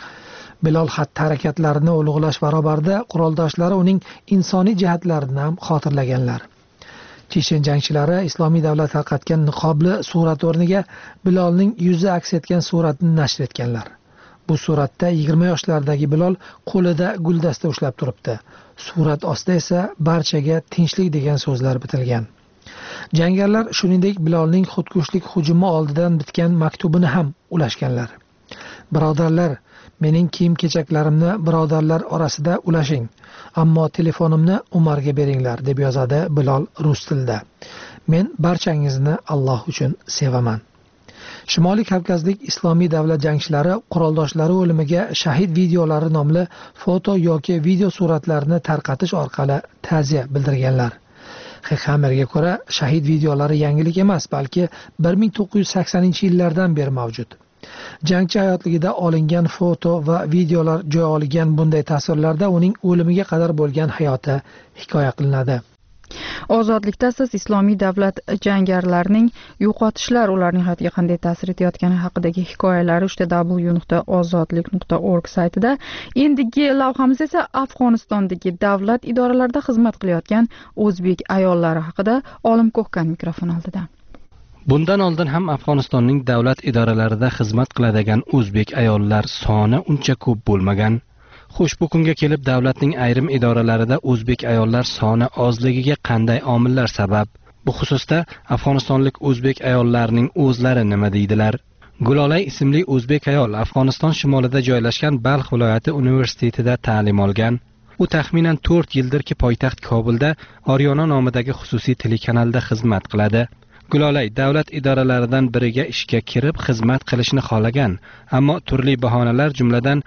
Bilol xatti-harakatlarini ulug'lash barobarida quroldoshlari uning insoniy jihatlarini ham xotirlaganlar. Chechen jangchilari islomiy davlat tarqatgan niqobli surat o'rniga Bilolning yuzi aks etgan suratni nashr etganlar. Bu suratda yigirma yoshlardagi Bilol qo'lida guldasta ushlab turibdi. Surat ostida esa barchaga tinchlik degan so'zlar bitilgan. Jangarilar shuningdek Bilolning xudkushlik hujumi oldidan bitgan maktubini ham ulashganlar. Birodarlar, mening kiyim-kechaklarimni birodarlar orasida ulashing, ammo telefonimni Umarga beringlar, deb yozadi Bilol rus tilida. Men barchangizni Alloh uchun sevaman. Shimoliy Kavkazlik islomiy davlat jangchilari quroldoshlari o'limiga shahid videolari nomli foto yoki video suratlarini tarqatish orqali ta'ziya bildirganlar. Heckhammerga ko'ra, shahid videolari yangilik emas, balki bir ming to'qqiz yuz saksoninchi yillardan beri mavjud. Jangchi hayotligida olingan foto va videolar joy olgan bunday tasvirlarda uning o'limiga qadar bo'lgan hayoti hikoya qilinadi. Ozodlikda siz islomiy davlat jangarilarning yo'qotishlar ularning hayotiga qanday ta'sir etayotgani haqidagi hikoyalari uchta w nuqta ozodlik nuqta org saytida. Endigi lavhamiz esa Afg'onistondagi davlat idoralarida xizmat qilayotgan o'zbek ayollari haqida. Olim Ko'hkan mikrofon oldida. Bundan oldin ham Afg'onistonning davlat idoralarida xizmat qiladigan o'zbek ayollar soni uncha ko'p bo'lmagan. Xo'sh, bu kunga kelib davlatning ayrim idoralarida o'zbek ayollar soni ozligiga qanday omillar sabab? Bu xususda afg'onistonlik o'zbek ayollarining o'zlari nima deydilar? Gulolay ismli o'zbek ayol Afg'oniston shimolida joylashgan Balx viloyati universitetida ta'lim olgan. U taxminan to'rt yildirki poytaxt Kobulda Oryona nomidagi xususiy telekanalda xizmat qiladi. Gulolay davlat idoralaridan biriga ishga kirib xizmat qilishni xohlagan, ammo turli bahonalar, jumladan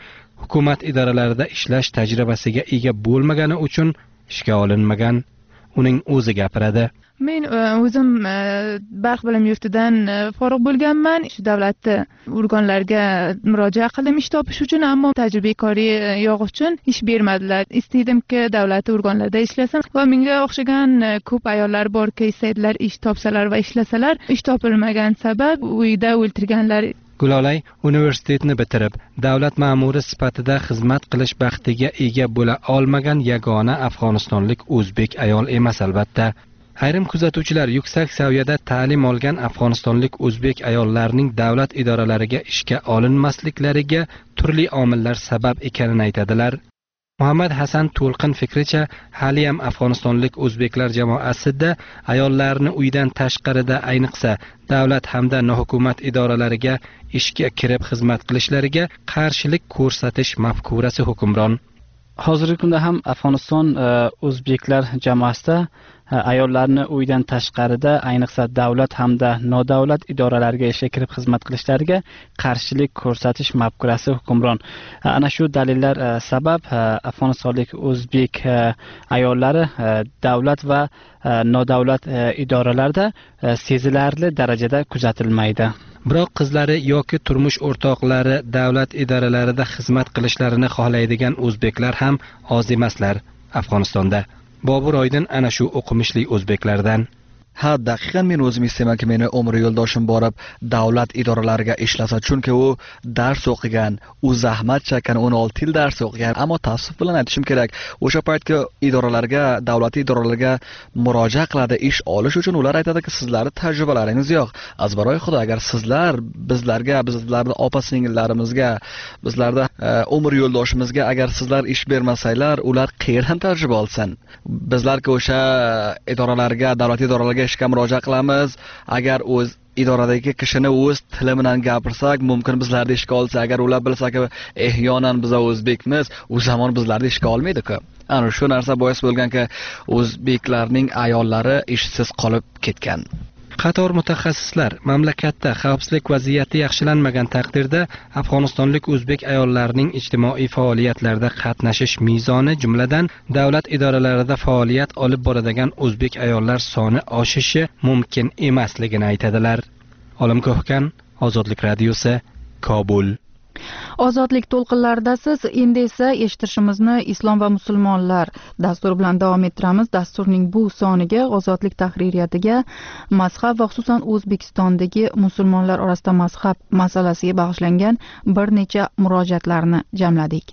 hukumat idoralarida ishlash tajribasiga ega bo'lmagani uchun ishga olinmagan. Uning o'zi gapiradi. Men o'zim Balx bilim yurtidan forig' bo'lganman. Shu davlat organlariga murojaat qildim ish topish uchun, ammo tajribakoriy yo'q uchun ish bermadilar. Istedimki davlat organlarida ishlasam va menga o'xshagan ko'p ayollar borki, istaydilar ish topsalar va ishlasalar, ish topilmagan sabab uyda o'ltirganlar. Gulolay universitetni bitirib, davlat ma'muri sifatida xizmat qilish baxtiga ega bo'la olmagan yagona afg'onistonlik o'zbek ayol emas albatta. Ayrim kuzatuvchilar yuksak saviyada ta'lim olgan afg'onistonlik o'zbek ayollarning davlat idoralariga ishga olinmasliklariga turli omillar sabab ekanini aytadilar. Muhammad Hasan To'lqin fikricha, haliyam afg'onistonlik o'zbeklar jamoasida ayollarni uydan tashqarida, ayniqsa davlat hamda nohukumat idoralariga ishga kirib xizmat qilishlariga qarshilik ko'rsatish mafkurasi hukmron. Hozirgi kunda ham Afg'oniston o'zbeklar jamoasida ayollarni uydan tashqarida, ayniqsa davlat hamda nodavlat idoralarga ishga kirib xizmat qilishlariga qarshilik ko'rsatish mafkurasi hukmron. Ana shu dalillar sabab afg'onistonlik o'zbek ayollari davlat va nodavlat idoralarda sezilarli darajada kuzatilmaydi. Biroq qizlari yoki turmush o'rtoqlari davlat idoralarida xizmat qilishlarini xohlaydigan o'zbeklar ham oz emaslar Afg'onistonda. Bobur Oydin ana shu o'qimishli o'zbeklardan. Ha, daqiqan men o'zim istaymanki, meni umri yo'ldoshim borib davlat idoralariga ishlasa, chunki u dars o'qigan, u zahmat chekkan, o'n olti yil dars o'qigan. Ammo tavsif bilan aytishim kerak, o'sha paytga idoralarga, davlat idoralarga murojaat qiladi ish olish uchun, ular aytadiki, sizlarning tajribalaringiz yo'q. Azbaroy xudo, agar sizlar bizlarga, bizlarning opa-singillarimizga, bizlarning umr yo'ldoshimizga agar sizlar ish bermasanglar, ular qayerdan tajriba olsin? Bizlarga o'sha idoralarga, davlat idoralariga ishga murojaat qilamiz. Agar o'z idoradagi kishini o'z tili bilan gapirsak, mumkin bizlarni ishga olsa. Agar ular bilsa-ki, ehyonan biz o'zbekmiz, u zamon bizlarni ishga olmaydi-ku. Ana shu narsa bois bo'lganki, o'zbeklarning ayollari ishsiz qolib ketgan. Qator mutaxassislar mamlakatda xavfsizlik vaziyati yaxshilanmagan taqdirda afg'onistonlik o'zbek ayollarining ijtimoiy faoliyatlarda qatnashish mezoni, jumladan davlat idoralarida faoliyat olib boradigan o'zbek ayollar soni oshishi mumkin emasligini aytadilar. Olimko'hkan, Ozodlik radiosi, Kobul. Ozodlik to'lqinlaridasiz. Endi esa eshitishimizni Islom va musulmonlar dasturi bilan davom ettiramiz. Dasturning bu soniga ozodlik tahririyatiga, mazhab va xususan O'zbekistondagi musulmonlar orasida mazhab masalasiga bag'ishlangan bir necha murojaatlarni jamladik.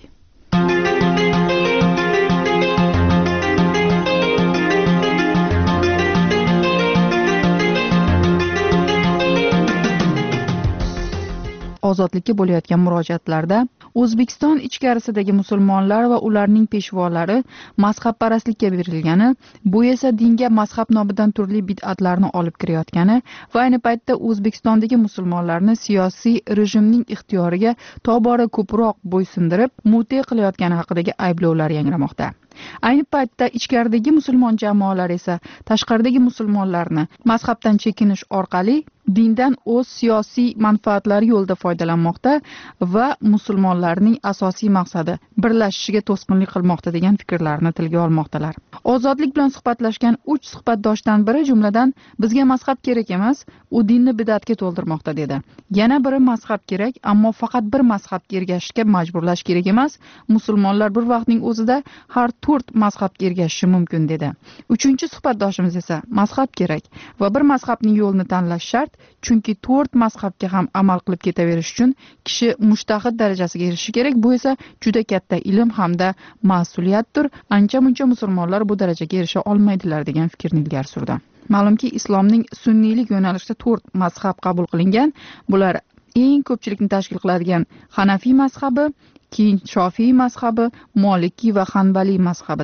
Ozodlikka bo'layotgan murojaatlarda O'zbekiston ichkarisidagi musulmonlar va ularning peshvolari mazhabparastlikka berilgani, bu esa dinga mazhab nomidan turli bid'atlarni olib kirayotgani va ayni paytda O'zbekistondagi musulmonlarni siyosiy rejimning ixtiyoriga tobora ko'proq bo'ysundirib, mute qilayotgani haqidagi ayblovlar yangramoqda. Ayni paytda ichkaridagi musulmon jamoalar esa tashqaridagi musulmonlarni mazhabdan chekinish orqali dindan o'z siyosiy manfaatlari yo'lida foydalanmoqda va musulmonlarning asosiy maqsadi birlashishiga to'sqinlik qilmoqda degan fikrlarni tilga olmoqdalar. Ozodlik bilan suhbatlashgan uch suhbatdoshdan biri jumladan bizga mazhab kerak emas, u dinni bid'atga to'ldirmoqda dedi. Yana biri mazhab kerak, ammo faqat bir mazhabga ergashishga majburlash kerak emas, musulmonlar bir vaqtning o'zida har to'rt mazhabga ergashishi mumkin dedi. Uchinchi suhbatdoshimiz esa mazhab kerak va bir mazhabning yo'lini tanlash shart, chunki to'rt mazhabga ham amal qilib ketaverish uchun kishi mushtahid darajasiga erishishi kerak. Bu esa juda katta ilm hamda mas'uliyatdir. Ancha-muncha musulmonlar bu darajaga erisha olmaydilar degan fikrni ilgari surdi. Ma'lumki, islomning sunniylik yo'nalishida to'rt mazhab qabul qilingan. Bular eng ko'pchilikni tashkil qiladigan Hanafiy mazhabi, keyin Shofiy mazhabi, Moliki va Hanbali mazhabidir.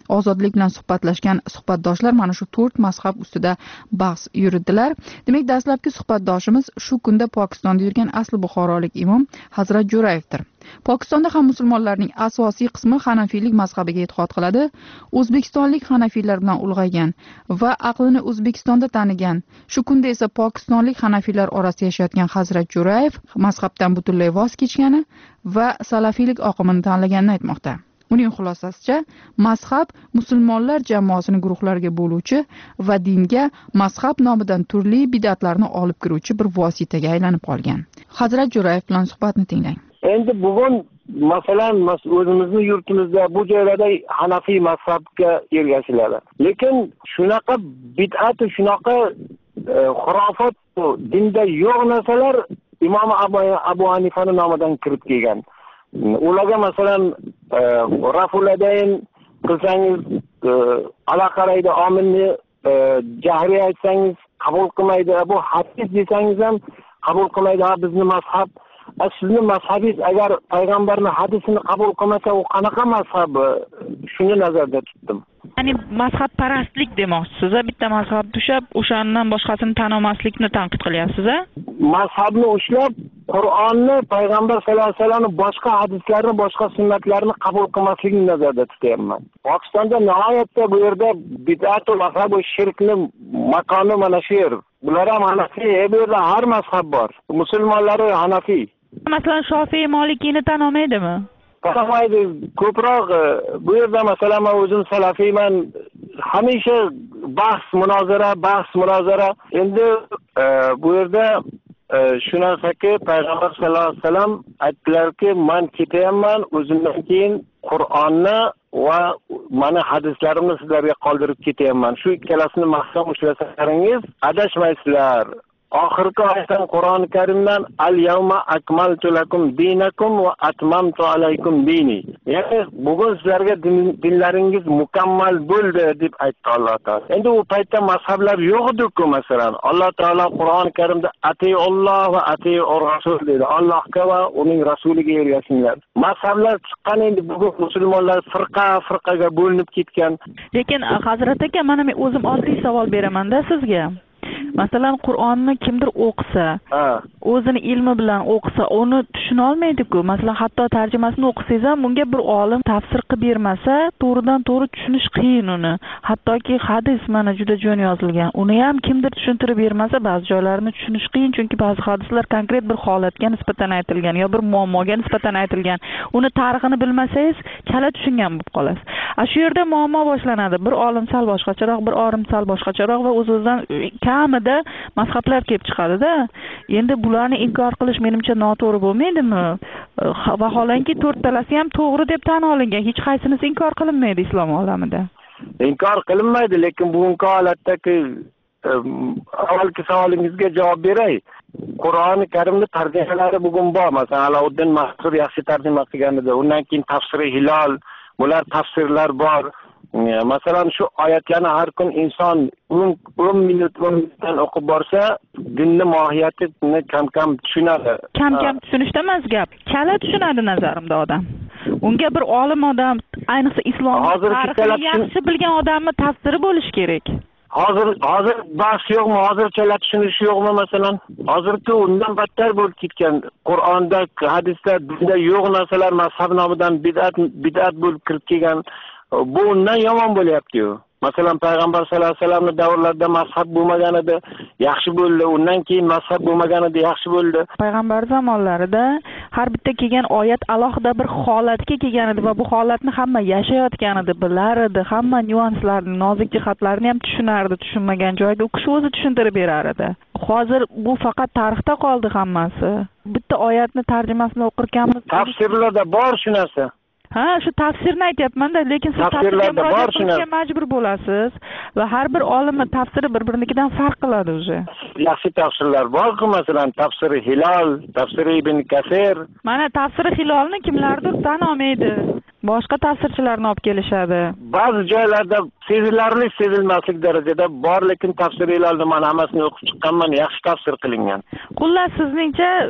ozodlik bilan suhbatlashgan suhbatdoshlar mana shu to'rt mazhab ustida bahs yuritdilar. Demak, dastlabki suhbatdoshimiz shu kunda Pokistonda yurgan asli buxorolik imom Hazrat Jo'rayevdir. Pokistonda ham musulmonlarning asosiy qismi hanafiylik mazhabiga e'tiqod qiladi. O'zbekistonlik hanafiylar bilan ulg'aygan va aqlini O'zbekistonda tanigan. Shu kunda esa pokistonlik hanafiylar orasida yashayotgan Hazrat Jo'rayev mazhabdan butunlay voz kechgani va salafiylik oqimini tanlaganini aytmoqda. Uning xulosasicha, mazhab musulmonlar jamoasini guruhlarga bo'luvchi va dinga mazhab nomidan turli bid'atlarni olib kiruvchi bir vositaga aylanib qolgan. Hazrat Jo'rayev bilan suhbatni tinglang. Endi bugun masalan o'zimizning yurtimizda bu joylarda hanafiy mazhabga ergashiladi. Lekin shunaqa bid'at, shunaqa xurofot dinda yo'q narsalar Imom Abu, Abu Hanifaning nomidan kirib kelgan. Ularga masalan rafuladayn qilsangiz alaqarayda ominni jahriy aytsangiz qabul qilmaydi. Bu hadis desangiz ham qabul qilmaydi. Bizning mazhab sizni mazhabingiz agar payg'ambarning hadisini qabul qilmasa, u qanaqa mazhab? Shuni nazarda tutdim. Ya'ni mazhab parastlik demoqchisiz, bitta mazhab tushab, o'shandan boshqasini tan olmaslikni tanqid qilyapsiz. Mazhabni ushlab, Qur'onni, payg'ambar sollallohu alayhi vasallamning boshqa hadislarini, boshqa sunnatlarini qabul qilmaslikni nazarda tutyapman. Pokistonda nihoyatda bu yerda bid'at va mazhab va shirkning makoni mana shu yer. Bular ham hanafiy, bu yerda har mazhab bor. Musulmonlari hanafiy. Masalan, Shofiy, Malikiyni tan olmaydimi? Qaramaydi. Ko'proq bu yerda masalan men o'zim salafiyman. Hamisha bahs, munozara, bahs, munozara. Endi bu yerda shunaqaki payg'ambar sollallohu alayhi vasallam aytdilarki, men ketyapman, o'zimdan keyin Qur'onni va mana hadislarimni sizlarga qoldirib ketyapman. Shu ikkalasini mahkam ushlasangiz adashmaysizlar. Oxirgi oyatdan Qur'oni Karimdan al-yawma akmaltu lakum dinakum va atmamtu alaykum dini. Ya'ni bugun sizlarga dinlaringiz mukammal bo'ldi deb aytdi Alloh taolo. Endi u paytda mazhablar yo'q edi-ku masalan. Alloh taolo Qur'oni Karimda atiulloh va atiur rasul dedi. Allohga va uning rasuliga ergashinglar. Mazhablar chiqqan, endi bugun musulmonlar firqa-firqaga bo'linib ketgan. Lekin Hazrat aka, mana men o'zim oddiy savol beraman-da sizga. Masalan, Qur'onni kimdir o'qisa, o'zini ilmi bilan o'qisa, uni tushuna olmaydi-ku. Masalan, hatto tarjimasini o'qisangiz ham bunga bir olim tafsir qilib bermasa, to'g'ridan to'g'ri tushunish qiyin uni. Hattoki hadis mana juda jo'n yozilgan. Uni ham kimdir tushuntirib bermasa, ba'zi joylarini tushunish qiyin, chunki ba'zi hadislar konkret bir holatga nisbatan aytilgan yo bir muammoga nisbatan aytilgan. Uni tarixini bilmasangiz, chala tushungan bo'lib qolasiz. A shu yerda muammo boshlanadi. Bir olim sal boshqacharoq, bir olim sal boshqacharoq va o'z-o'zidan kamida mazhablar kelib chiqadi-da. Endi bularni inkor qilish menimcha noto'g'ri bo'lmaydimi? Vaholanki to'rttalasi ham to'g'ri deb tan olingan. Hech qaysinisi inkor qilinmaydi islom olamida. Inkor qilinmaydi, lekin bugungi holatdagi avvalgi savolingizga javob beray. Qur'oni Karimning tarjimalari bugun bor. Masalan, Alauddin Mahsur yaxshi tarjima qilgan edi. Undan keyin tafsiri Hilol, bular tafsirlar bor. Masalan, shu oyatlarni har kun inson o'n minut o'ndan o'qib borsa, dinning mohiyatini kam-kam tushunadi. Kam-kam tushunishda emas gap. Chala tushunadi nazarimda odam. Unga bir olim odam, ayniqsa islom tarixini yaxshi bilgan odamni tafsiri bo'lish kerak. Hozir hozir bahs yo'qmi? Hozirchalar tushunish yo'qmi masalan? Hozirgi undan battar bo'lib ketgan. Qur'onda, hadisda dinda yo'q narsalar mazhab nomidan bid'at bid'at bo'lib kirib kelgan. Bu undan yomon bo'lyapti-yu. Masalan, payg'ambar sollallohu alayhi vasallamning davrlarida mazhab bo'lmagan edi, yaxshi bo'ldi. Undan keyin mazhab bo'lmagan edi, yaxshi bo'ldi. Payg'ambar zamonlarida har bitta kelgan oyat alohida bir holatga kelgan edi va bu holatni hamma yashayotgan edi, bilar edi, hamma nyuanslarni, nozik jihatlarini ham tushunardi, tushunmagan joyda u kishi o'zi tushuntirib berar edi. Hozir bu faqat tarixda qoldi hammasi. Bitta oyatni tarjimasini o'qirkanmiz. Tafsirlarda bor shu narsa. Ha, shu tafsirni aytyapman-da, lekin siz tafsirga murojaat qilishga majbur bo'lasiz va har bir olimning tafsiri bir-birinikidan farq qiladi o'zi. Yaxshi tafsirlar bor-ku, masalan, tafsiri Hilol, tafsiri Ibn Kasir. Mana tafsiri Hilolni kimlardir tan olmaydi. Boshqa tafsirchilarni olib kelishadi. Ba'zi joylarda sezilarli, sezilmaslik darajada bor, lekin tafsir Hilolni men hammasini o'qib chiqqanman, yaxshi tafsir qilingan. Xullas, sizningcha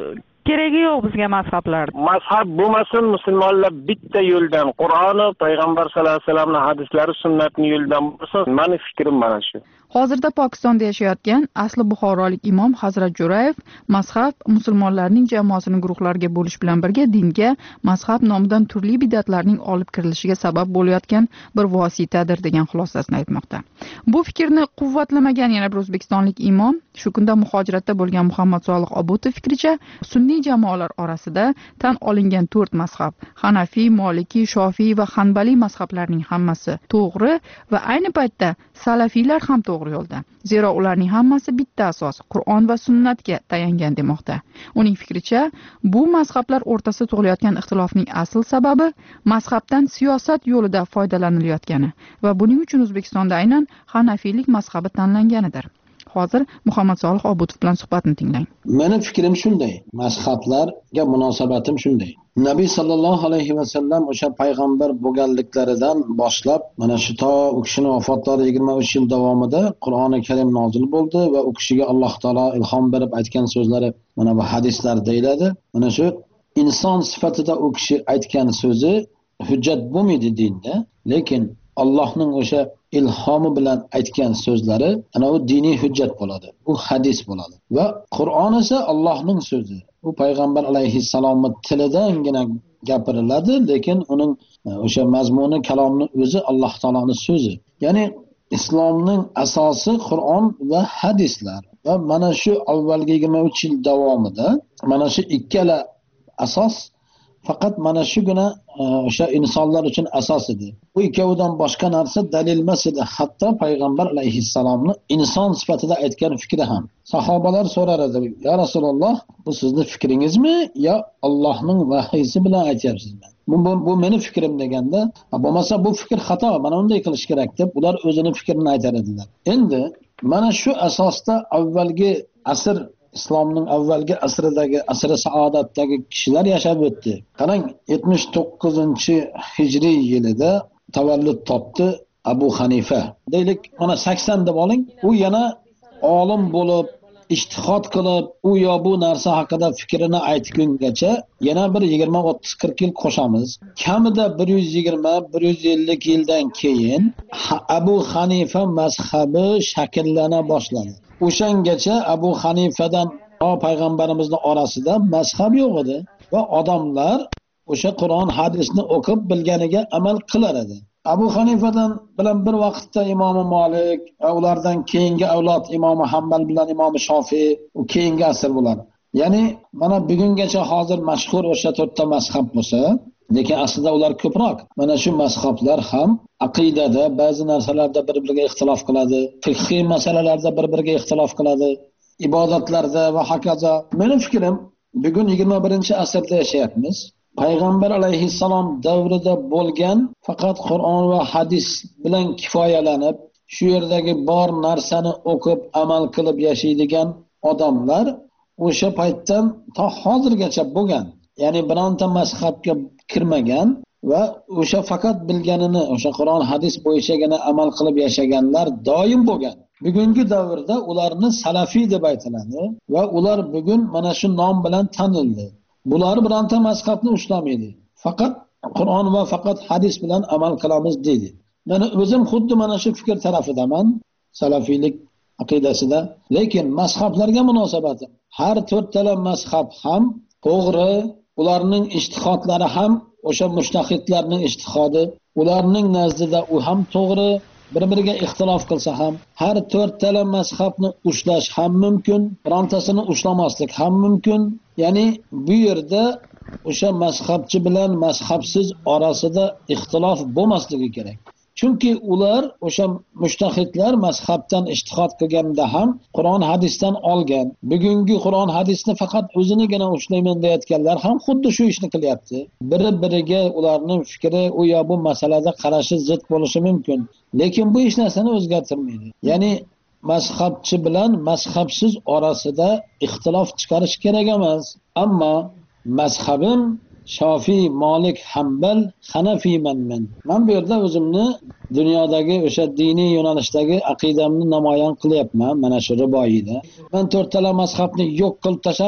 keragi yo'q bizga mazhablar. Mazhab bo'lmasin, musulmonlar bitta yo'ldan, Qur'oni, payg'ambar sollallohu alayhi vasallamning hadislari, sunnatning yo'lidan bo'lsa, meni fikrim mana shu. Hozirda Pokistonda yashayotgan asli buxorolik imom Hazrat Jo'rayev mazhab musulmonlarning jamoasini guruhlarga bo'lish bilan birga dinga mazhab nomidan turli bidatlarning olib kirilishiga sabab bo'layotgan bir vositadir degan xulosasini aytmoqda. Bu fikrni quvvatlamagan yana bir o'zbekistonlik imom shu kunda muhojiratda bo'lgan Muhammad Solih Obutov fikricha sunniy jamoalar orasida tan olingan to'rt mazhab Hanafiy, Maliki, Shofiy va Hanbaliy mazhablarning hammasi to'g'ri va ayni paytda salafiylar ham to'g'ri yo'lda. Zero ularning hammasi bitta asos, Qur'on va sunnatga tayangan demoqda. Uning fikricha, bu mazhablar o'rtasida tug'ilayotgan ixtilofning asl sababi mazhabdan siyosat yo'lida foydalanilayotgani va buning uchun O'zbekistonda aynan Hanafiylik mazhabi tanlanganidir. Hozir Muhammad Solih Obutov bilan suhbatni tinglang. Meni fikrim shunday, mazhablarga munosabatim shunday. Nabiy sallallohu alayhi va sallam o'sha payg'ambar bo'lganliklaridan boshlab mana shu to u kishining vafotlari yigirma uch yil davomida Qur'oni Karim nozil bo'ldi va u kishiga Alloh taolo ilhom berib aytgan so'zlari mana bu hadislar deyiladi. Mana shu inson sifatida u kishi aytgan so'zi hujjat bo'lmaydi dinda, lekin Allohning o'sha ilhomi bilan aytgan so'zlari ana u diniy hujjat bo'ladi. U hadis bo'ladi. Va Qur'on esa Allohning so'zi. U payg'ambar alayhissalomning tilidangina gapiriladi, lekin uning o'sha mazmuni, kalomni o'zi Alloh taoloning so'zi. Ya'ni islomning asosi Qur'on va hadislar. Va mana shu avvalgi yigirma uch yil davomida mana shu ikkala asos faqat mana shugina o'sha insonlar uchun asos edi. Bu ikkovidan boshqa narsa dalil emas edi. Hatto payg'ambar alayhissalomni inson sifatida aytgan fikri ham. Sahobalar so'rar edi: "Ya Rasululloh, bu sizning fikringizmi yo Allohning vahiysi bilan aytyapsizmi?" Bu, bu, bu meni fikrim deganda, bo'lmasa bu fikr xato, mana unday qilish kerak deb ular o'zini fikrini aytar edilar. Endi mana shu asosda avvalgi asr islomning avvalgi asridagi asri saodatdagi kishilar yashab o'tdi. Qarang, yetmish to'qqizinchi hijriy yilida tavallud topdi Abu Hanifa. Deylik, mana sakson deb oling, u yana olim bo'lib, ijtihod qilib, u yo bu narsa haqida fikrini aytgungacha yana bir yigirma o'ttiz qirq yil qo'shamiz. Kamida bir yuz yigirma bir yuz ellik yildan keyin Abu Hanifa mazhabi shakllana boshladi. O'shangacha Abu Hanifadan to payg'ambarimizning orasida mazhab yo'q edi va odamlar o'sha Qur'on hadisni o'qib bilganiga amal qilar edi. Abu Hanifadan bilan bir vaqtda Imom Malik, ulardan keyingi avlod Imom Hanbal bilan Imom Shofiy, u keyingi asr bular. Ya'ni mana bugungacha hozir mashhur o'sha to'rtta mazhab bo'lsa, lekin aslida ular ko'proq. Mana shu mazhablar ham aqidada ba'zi narsalarda bir-biriga ixtilof qiladi, fiqhiy masalalarda bir-biriga ixtilof qiladi, ibodatlarda va hokazo. Mening fikrim, bugun yigirma birinchi asrda yashayapmiz. Payg'ambar alayhissalom davrida bo'lgan faqat Qur'on va hadis bilan kifoyalanib, shu yerdagi bor narsani o'qib, amal qilib yashaydigan odamlar o'sha paytdan to hozirgacha bo'lgan. Ya'ni bironta mazhabga kirmagan va o'sha faqat bilganini, o'sha Qur'on hadis bo'yichagina amal qilib yashaganlar doim bo'lgan. Bugungi davrda ularni salafiy deb aytiladi va ular bugun mana shu nom bilan tanildi. Bular bironta mazhabni ushlamaydi. Faqat Qur'on va faqat hadis bilan amal qilamiz deydi. Meni o'zim xuddi mana shu fikr tarafidaman, salafiylik aqidasida. Lekin mazhablarga munosabatim, har to'rttala mazhab ham to'g'ri, ularning ijtihodlari ham o'sha mujtahidlarning ijtihodi, ularning nazdida u ham to'g'ri, bir-biriga ixtilof qilsa ham har to'rttala mazhabni ushlash ham mumkin, birontasini ushlamaslik ham mumkin. Ya'ni bu yerda o'sha mazhabchi bilan mazhabsiz orasida ixtilof bo'lmasligi kerak. Chunki ular o'sha mujtahidlar mazhabdan ijtihod qilganda ham Qur'on hadisdan olgan. Bugungi Qur'on hadisni faqat o'zinigina ushlayman deyotganlar ham xuddi shu ishni qilyapti. Biri-biriga ularning fikri u yo bu masalada qarashi zid bo'lishi mumkin, lekin bu hech narsani o'zgartirmaydi. Ya'ni mazhabchi bilan mazhabsiz orasida ixtilof chiqarish kerak emas. Ammo mazhabim Shofiy, Malik, Hanbal, Hanafiyman men. Men bu yerda o'zimni dunyodagi o'sha diniy yo'nalishdagi aqidamni namoyon qilyapman, mana shu riboyida. Men to'rttala mazhabni yo'q qilib tashlash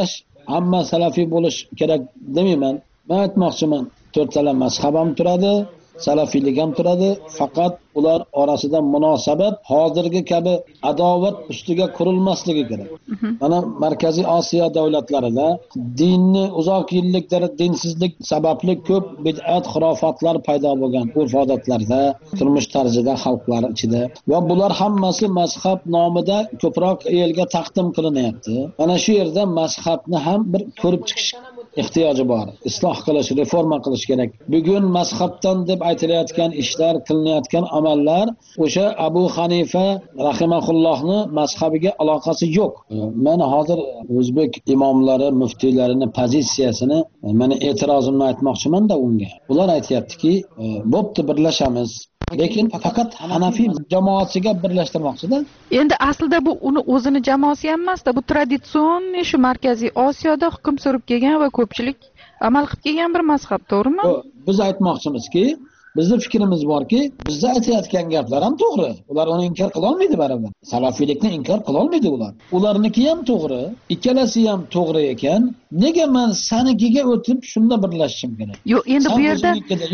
hamma salafiy bo'lish kerak demayman. Men aytmoqchiman, to'rttala mazhab ham turadi, salafiylik ham turadi, faqat ular orasida munosabat hozirgi kabi adovat ustiga qurilmasligi kerak. Mana Markaziy Osiyo davlatlarida dinni uzoq yilliklar dinsizlik sababli ko'p bid'at xurofotlar paydo bo'lgan, urf-odatlarda, turmush tarzida, xalqlar ichida va bular hammasi mazhab nomida ko'proq elga taqdim qilinyapti. Mana shu yerda mazhabni ham bir ko'rib chiqish ehtiyoji bor. Isloh qilish, reforma qilish kerak. Bugun mazhabdan deb aytilayotgan ishlar, qilinayotgan amallar o'sha Abu Hanifa rahimahullohni mazhabiga aloqasi yo'q. Men hozir o'zbek imomlari, muftiylarini pozitsiyasini, meni e'tirozimni aytmoqchiman-da unga. Ular aytayaptiki, bo'pti birlashamiz, lekin faqat Hanafiy jamoasiga birlashtirmoqchida. Endi aslida bu uni o'zini jamoasi ham emas-da, bu traditsion shu Markaziy Osiyoda hukm surib kelgan va ko'pchilik amal qilib kelgan bir mazhab, to'g'rimi? Biz aytmoqchimizki, bizning fikrimiz borki, bizda aytayotgan gaplar ham to'g'ri. Ular uni inkor qila olmaydi baribir. Salafiylikni inkor qila olmaydi ular. Ularniki ham to'g'ri, ikkalasi ham to'g'ri ekan, nega men sanikiga o'tib shunda birlashishim kerak? Yo'q, endi bu yerda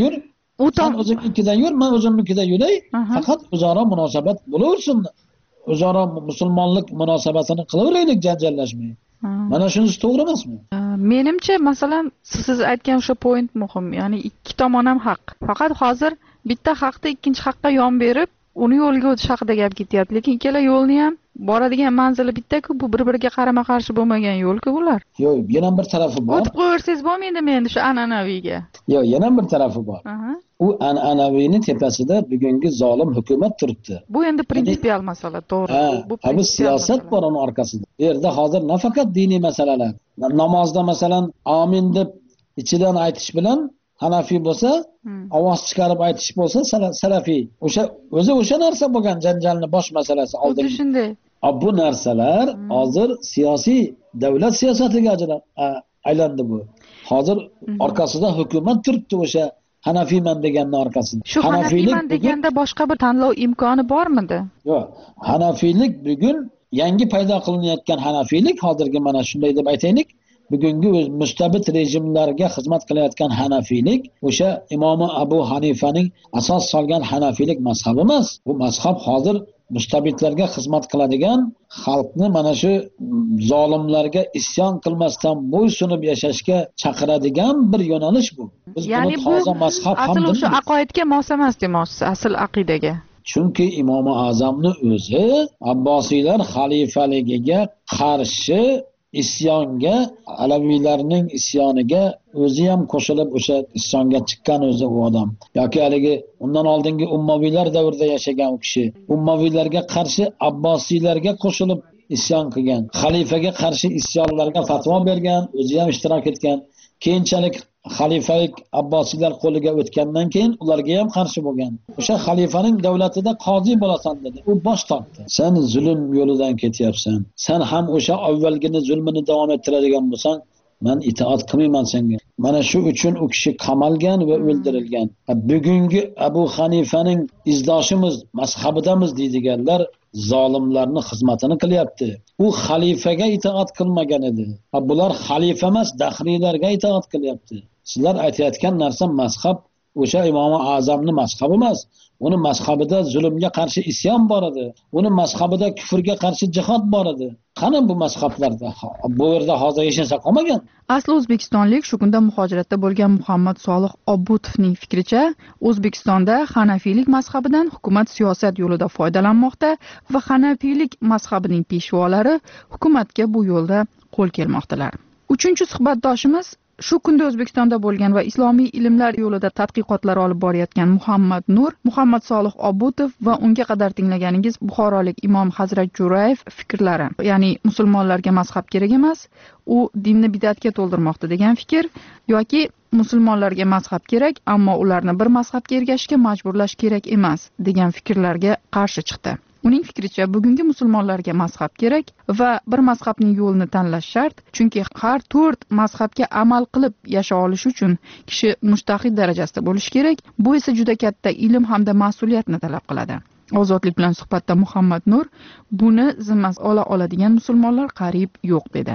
u tom o'zimnikidan yur, men o'zimnikidan yuray, faqat o'zaro munosabat bo'laversin. O'zaro musulmonlik munosabatini qilaveraylik, janjallashmay. Mana shunisi to'g'ri emasmi? Menimcha, masalan, siz aytgan o'sha point muhim, ya'ni ikki tomon ham haq. Faqat hozir bitta haqda ikkinchi haqqa yon berib, uni yo'lga o'tish haqida gap ketyapti, lekin ikkala yo'lni ham boradigan manzili bitta-ku, bu bir-biriga qarama-qarshi bo'lmagan yo'l-ku bular. Yo'q, yana bir tarafi bor. O'tib qo'yarsangiz bo'lmaydimi endi shu an'anaviyga? Yo'q, yana bir tarafi bor. U an'anaviyning tepasida bugungi zolim hukumat turibdi. Bu endi prinsipial masala, to'g'ri. Bu bu siyosat bor uning orqasida. Bu yerda hozir nafaqat diniy masalalar, namozda masalan amin deb ichidan aytish bilan Hanafiy bo'lsa, ovoz chiqarib aytish bo'lsa salafiy. O'sha o'zi o'sha narsa bo'lgan janjalni bosh masalasi oldin. Xuddi shunday. Bu narsalar hozir siyosiy davlat siyosatiga aylandi bu. Hozir orqasida hukumat turibdi o'sha Hanafiyman deganning orqasida. Shu Hanafiyman deganda boshqa bir tanlov imkoni bormidi? Yo'q. Hanafiylik bugun yangi paydo qilinayotgan Hanafiylik, hozirgi mana shunday deb aytaylik, bugungi o'z mustabid rejimlarga xizmat qilayotgan Hanafiylik o'sha Imom Abu Hanifaning asos solgan Hanafiylik mazhabi emas. Bu mazhab hozir mustabidlarga xizmat qiladigan, xalqni mana shu zolimlarga isyon qilmasdan bo'ysunib yashashga chaqiradigan bir yo'nalish bu. Biz ya'ni bu mazhab ham asl o'sha aqoidga mos emas demoqchisiz, asl aqidaga. Chunki Imom Azamni o'zi Abbosiylar xalifaligiga qarshi isyonga, Alaviylarning isyoniga o'zi ham qo'shilib o'sha isyonga chiqqan o'zi u odam. Yoki haligi undan oldingi Ummaviylar davrida yashagan u kishi Ummaviylarga qarshi Abbosiylarga qo'shilib isyon qilgan, xalifaga qarshi isyonlarga fatvo bergan, o'zi ham ishtirok etgan. Keyinchalik xalifalik Abbosiylar qo'liga o'tgandan keyin ularga ham qarshi bo'lgan. O'sha xalifaning davlatida qozi bo'lasan dedi. U bosh tortdi. Sen zulm yo'lidan ketyapsan. Sen ham o'sha avvalgini zulmini davom ettiradigan bo'lsang, men itoat qilmayman senga. Mana shu uchun u kishi qamalgan va o'ldirilgan. Bugungi Abu Hanifaning izdoshimiz, mazhabidamiz deydiganlar zolimlarni xizmatini qilyapti. U xalifaga itoat qilmagan edi. Bular xalifa emas, dahriylarga itoat qilyapti. Sizlar aytayotgan narsa mazhab o'sha Imom Azamni mazhabi emas. Uni mazhabida zulmga qarshi isyon bor edi. Uni mazhabida kufrga qarshi jihad bor edi. Qani bu mazhablarda? Bu yerda hozir yashasa qolmagan. Asli o'zbekistonlik shu kunda muhojiratda bo'lgan Muhammad Solih Obutovning fikricha, O'zbekistonda Hanafiylik mazhabidan hukumat siyosat yo'lida foydalanmoqda va Hanafiylik mazhabining peshvolari hukumatga bu yo'lda qo'l kelmoqdalar. Uchinchi suhbatdoshimiz shu kunda O'zbekistonda bo'lgan va islomiy ilmlar yo'lida tadqiqotlar olib borayotgan Muhammad Nur, Muhammad Solih Obutov va unga qadar tinglaganingiz buxorolik Imom Hazrat Jo'rayev fikrlari. Ya'ni musulmonlarga mazhab kerak emas, u dinni bid'atga to'ldirmoqda degan fikr yoki musulmonlarga mazhab kerak, ammo ularni bir mazhabga ergashishga majburlash kerak emas degan fikrlarga qarshi chiqdi. Uning fikricha, bugungi musulmonlarga mazhab kerak va bir mazhabning yo'lini tanlash shart, chunki har to'rt mazhabga amal qilib yasha olish uchun kishi mujtahid darajasida bo'lishi kerak. Bu esa juda katta ilm hamda mas'uliyatni talab qiladi. Ozodlik bilan suhbatda Muhammad Nur buni zimmasiga ola oladigan musulmonlar qariyb yo'q dedi.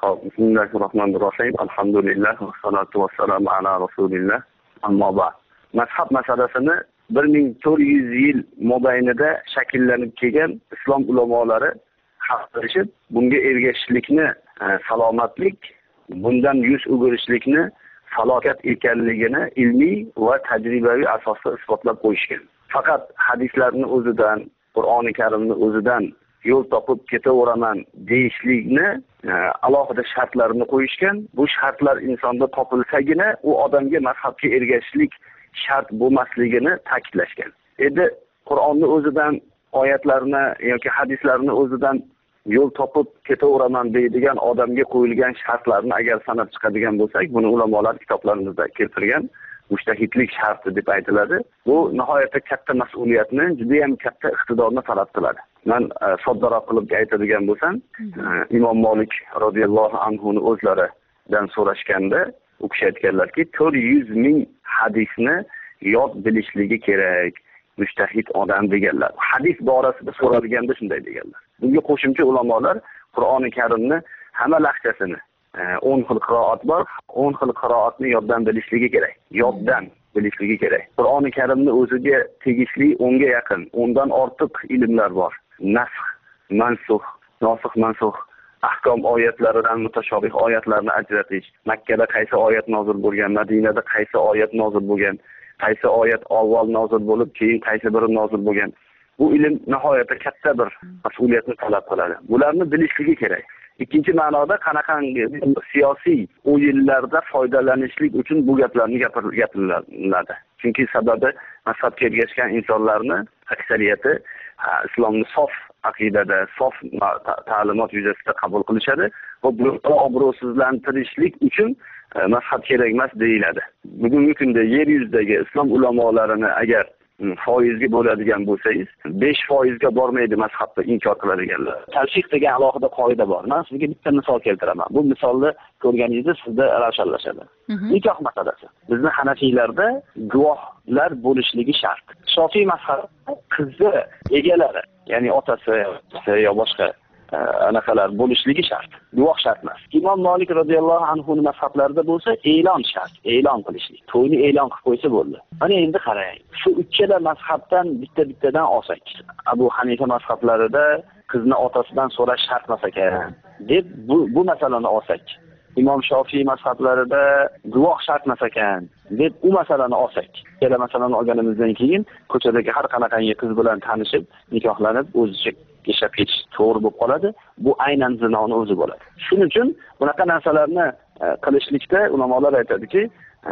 Bismillahirrohmanirrohim. Alhamdulillah va salatu vassalamu ala rasulillah. Ammo ba'd. Mazhab masalasini bir ming to'rt yuz yil mobaynida shakllanib kelgan islom ulamolari hal qilishib, bunga ergashishlikni salomatlik, bundan yuz o'girishlikni falokat ekanligini ilmiy va tajribaviy asosda isbotlab qo'yishgan. Faqat hadislarni o'zidan, Qur'oni Karimni o'zidan yo'l topib ketaveraman deyishlikni alohida shartlarini qo'yishgan. Bu shartlar insonda topilsagina u odamga mazhabga ergashishlik shart bo'lmasligini ta'kidlashgan. Endi Qur'onni o'zidan, oyatlarni yoki hadislarni o'zidan yo'l topib ketaveraman deydigan odamga qo'yilgan shartlarni agar sanab chiqadigan bo'lsak, buni ulamolar kitoblarimizda keltirgan. Mushtahidlik sharti deb aytiladi. Bu nihoyatda katta mas'uliyatni, juda ham katta iqtidorni talab qiladi. Men soddaroq qilib aytadigan bo'lsam, Imom Malik radhiyallohu anhu ni o'zlaridan so'rashganda, u kishi aytganlarki, to'rt yuz ming hadisni yod bilishligi kerak mushtahid odam deganlar. Hadis borasida so'ralganda shunday deganlar. Bunga qo'shimcha ulamolar Qur'oni Karimni hamma lahjasini o'n xil qiroat bor, o'n xil qiroatni yoddan bilishligi kerak. Yoddan bilishligi kerak. Qur'oni Karimni o'ziga tegishli o'nga yaqin, o'ndan ortiq ilmlar bor. Nasx, mansux, nosix, mansux, ahkom oyatlaridan mutashobih oyatlarni ajratish, Makkada qaysi oyat nozil bo'lgan, Madinada qaysi oyat nozil bo'lgan, qaysi oyat avval nozil bo'lib, keyin qaysi biri nozil bo'lgan. Bu ilm nihoyatda katta bir mas'uliyatni talab qiladi. Bularni bilishligi kerak. Ikkinchi ma'noda qanaqangi siyosiy o'yinlarda foydalanishlik uchun bu gaplarni gapiriladi. Chunki sababi mazhabga ergashgan insonlarni aksariyati islomni sof aqidada, sof ta'limot yuzasida qabul qilishadi va buni obro'sizlantirishlik uchun mazhab kerak emas deyiladi. Bugungi kunda yer yuzidagi islom ulamolarini agar foizga bo'ladigan bo'lsangiz, besh foizga bormaydi mazhabni inkor qiladiganlar. Talfiq degan alohida qoida bor. Men sizga bitta misol keltiraman. Bu misolni ko'rganingizda sizda ravshanlashadi. Nikoh masalasi. Bizni Hanafiylarda guvohlar bo'lishligi shart. Shofiy mazhabi qizi egalari, ya'ni otasi yo boshqa anaqalar bo'lishligi shart. Guvoh shart emas. Imom Malik radhiyallohu anhu mazhablarida bo'lsa, e'lon shart, e'lon qilishlik. To'yni e'lon qilib qo'ysa bo'ldi. Mana endi qarang. Shu uchala mazhabdan bitta-bittadan olsak, Abu Hanifa mazhablarida qizni otasidan so'rash shart emas ekan deb bu bu masalani olsak, Imom Shofiy mazhablarida guvoh shart emas ekan deb u masalani olsak, ikkala masalani olganimizdan keyin ko'chadagi har qanaqangi qiz bilan tanishib, nikohlanib, o'zicha yashab ketish to'g'ri bo'lib qoladi. Bu aynan zinoni o'zi bo'ladi. Shuning uchun bunaqa narsalarni qilishlikda ulamolar aytadiki,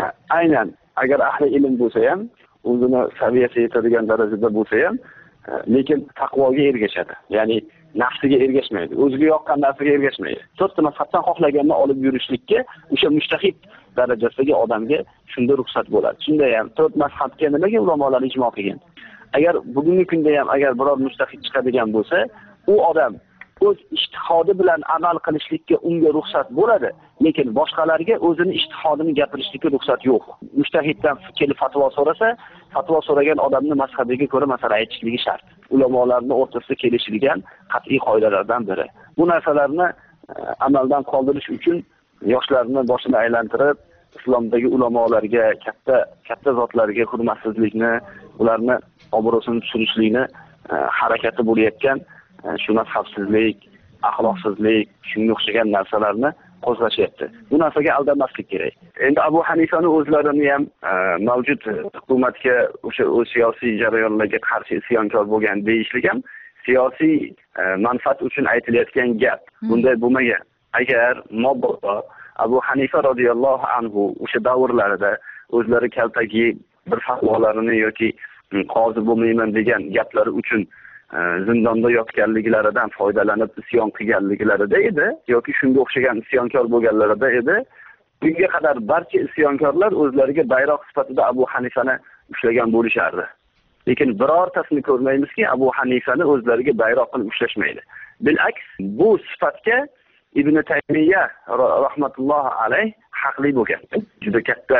aynan agar ahli ilm bo'lsa ham, o'zini saviyasiga yetadigan darajada bo'lsa ham, lekin taqvoga ergashadi. Ya'ni nafsiga ergashmaydi, o'ziga yoqqan narsaga ergashmaydi. To'rtta mazhabdan xohlaganini olib yurishlikka o'sha mushtahid darajasidagi odamga shunda ruxsat bo'ladi. Shunda ham to'rt mazhabga nimaga ulamolar ijmo qilgan? Agar bugungi kunda ham agar biror mushtahid chiqadigan bo'lsa, u odam o'z ijtihodi bilan amal qilishlikka unga ruxsat bo'ladi, lekin boshqalarga o'zini ijtihodini gapirishlikka ruxsat yo'q. Mushtahiddan kelib fatvo so'rasa, fatvo so'ragan odamni mazhabiga ko'ra masala aytishligi shart. Ulamolarning o'rtasida kelishilgan qat'iy qoidalardan biri. Bu narsalarni amaldan qoldirish uchun yoshlarni boshini aylantirib, islomdagi ulamolarga, katta katta zotlarga hurmatsizlikni, ularni obro'sini tushirishlikni harakati bo'layotgan shu mazhabsizlik, axloqsizlik, shunga o'xshagan narsalarni qo'zg'ashyapti. Bu narsaga aldanmaslik kerak. Endi Abu Hanifani o'zlarini ham mavjud hukumatga o'sha siyosiy jarayonlarga qarshi isyonkor bo'lgan deyishlik ham siyosiy manfaat uchun aytilayotgan gap. Bunday bo'lmagan. Agar mobodo Abu Hanifa radhiyallohu anhu o'sha davrlarida o'zlari kaltagi bir fatvolarini yoki qozi bo'lmayman degan gaplari uchun zindonda yotganliklaridan foydalanib isyon qilganliklarida edi yoki shunga o'xshagan isyonkor bo'lganlarida edi, bunga qadar barcha isyonkorlar o'zlariga bayroq sifatida Abu Hanifani ushlagan bo'lishardi. Lekin birortasini ko'rmaymizki, Abu Hanifani o'zlariga bayroq qilib ushlashmaydi. Bilaks, bu sifatga Ibn Taymiyya rahmatullohi alayh haqli bo'lgan. Juda katta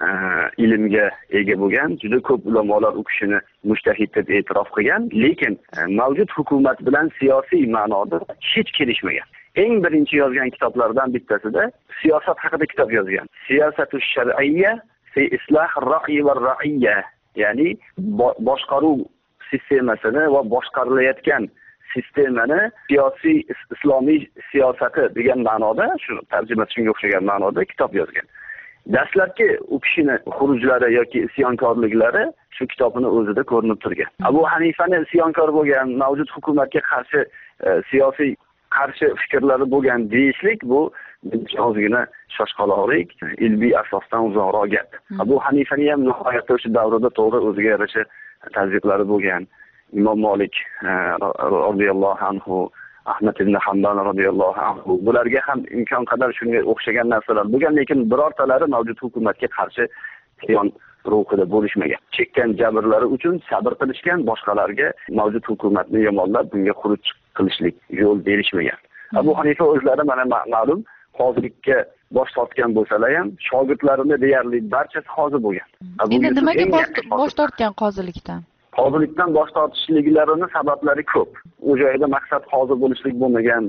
ilmga ega bo'lgan, juda ko'p ulamolar u kishini mushtahid deb e'tirof qilgan, lekin mavjud hukumat bilan siyosiy ma'noda hech kelishmagan. eng birinchi yozgan kitoblardan bittasida siyosat haqida kitob yozgan. Siyosatu shar'iyya fi islah ar-ra'i va ar-ra'iyya, ya'ni boshqaruv sistemasini va boshqarilayotgan sistemani siyosiy islomiy siyosati degan ma'noda, shu tarjimasi shunga o'xshagan ma'noda kitob yozgan. Dastlabki u kishini xurujlari yoki isyonkorliklari shu kitobini o'zida ko'rinib turgan. Abu Hanifani isyonkor bo'lgan, mavjud hukumatga qarshi siyosiy qarshi fikrlari bo'lgan deyishlik bu ozgina shoshqaloqlik, ilmiy asosdan uzoqroq gap. Abu Hanifani ham nihoyatda o'sha davrda to'g'ri o'ziga yarasha tazyiqlari bo'lgan. Imom Malik radhiyallohu anhu, Ahmad ibn Hanbal radhiyallohu anhu, bularga ham imkon qadar shunga o'xshagan narsalar bo'lgan, lekin birortalari mavjud hukumatga qarshi isyon ruhida bo'lishmagan. Chekkan jabrlari uchun sabr qilishgan, boshqalarga mavjud hukumatni yomonlab bunga xuruj qilishlik yo'l berishmagan. Abu Hanifa o'zlari mana ma'lum qozilikka bosh tortgan bo'lsalar ham shogirdlarini deyarli barchasi qozi bo'lgan. Endi nimaga bosh tortgan qozilikdan? Qozilikdan bosh tortishliklarini sabablari ko'p. U joyda maqsad qozi bo'lishlik bo'lmagan,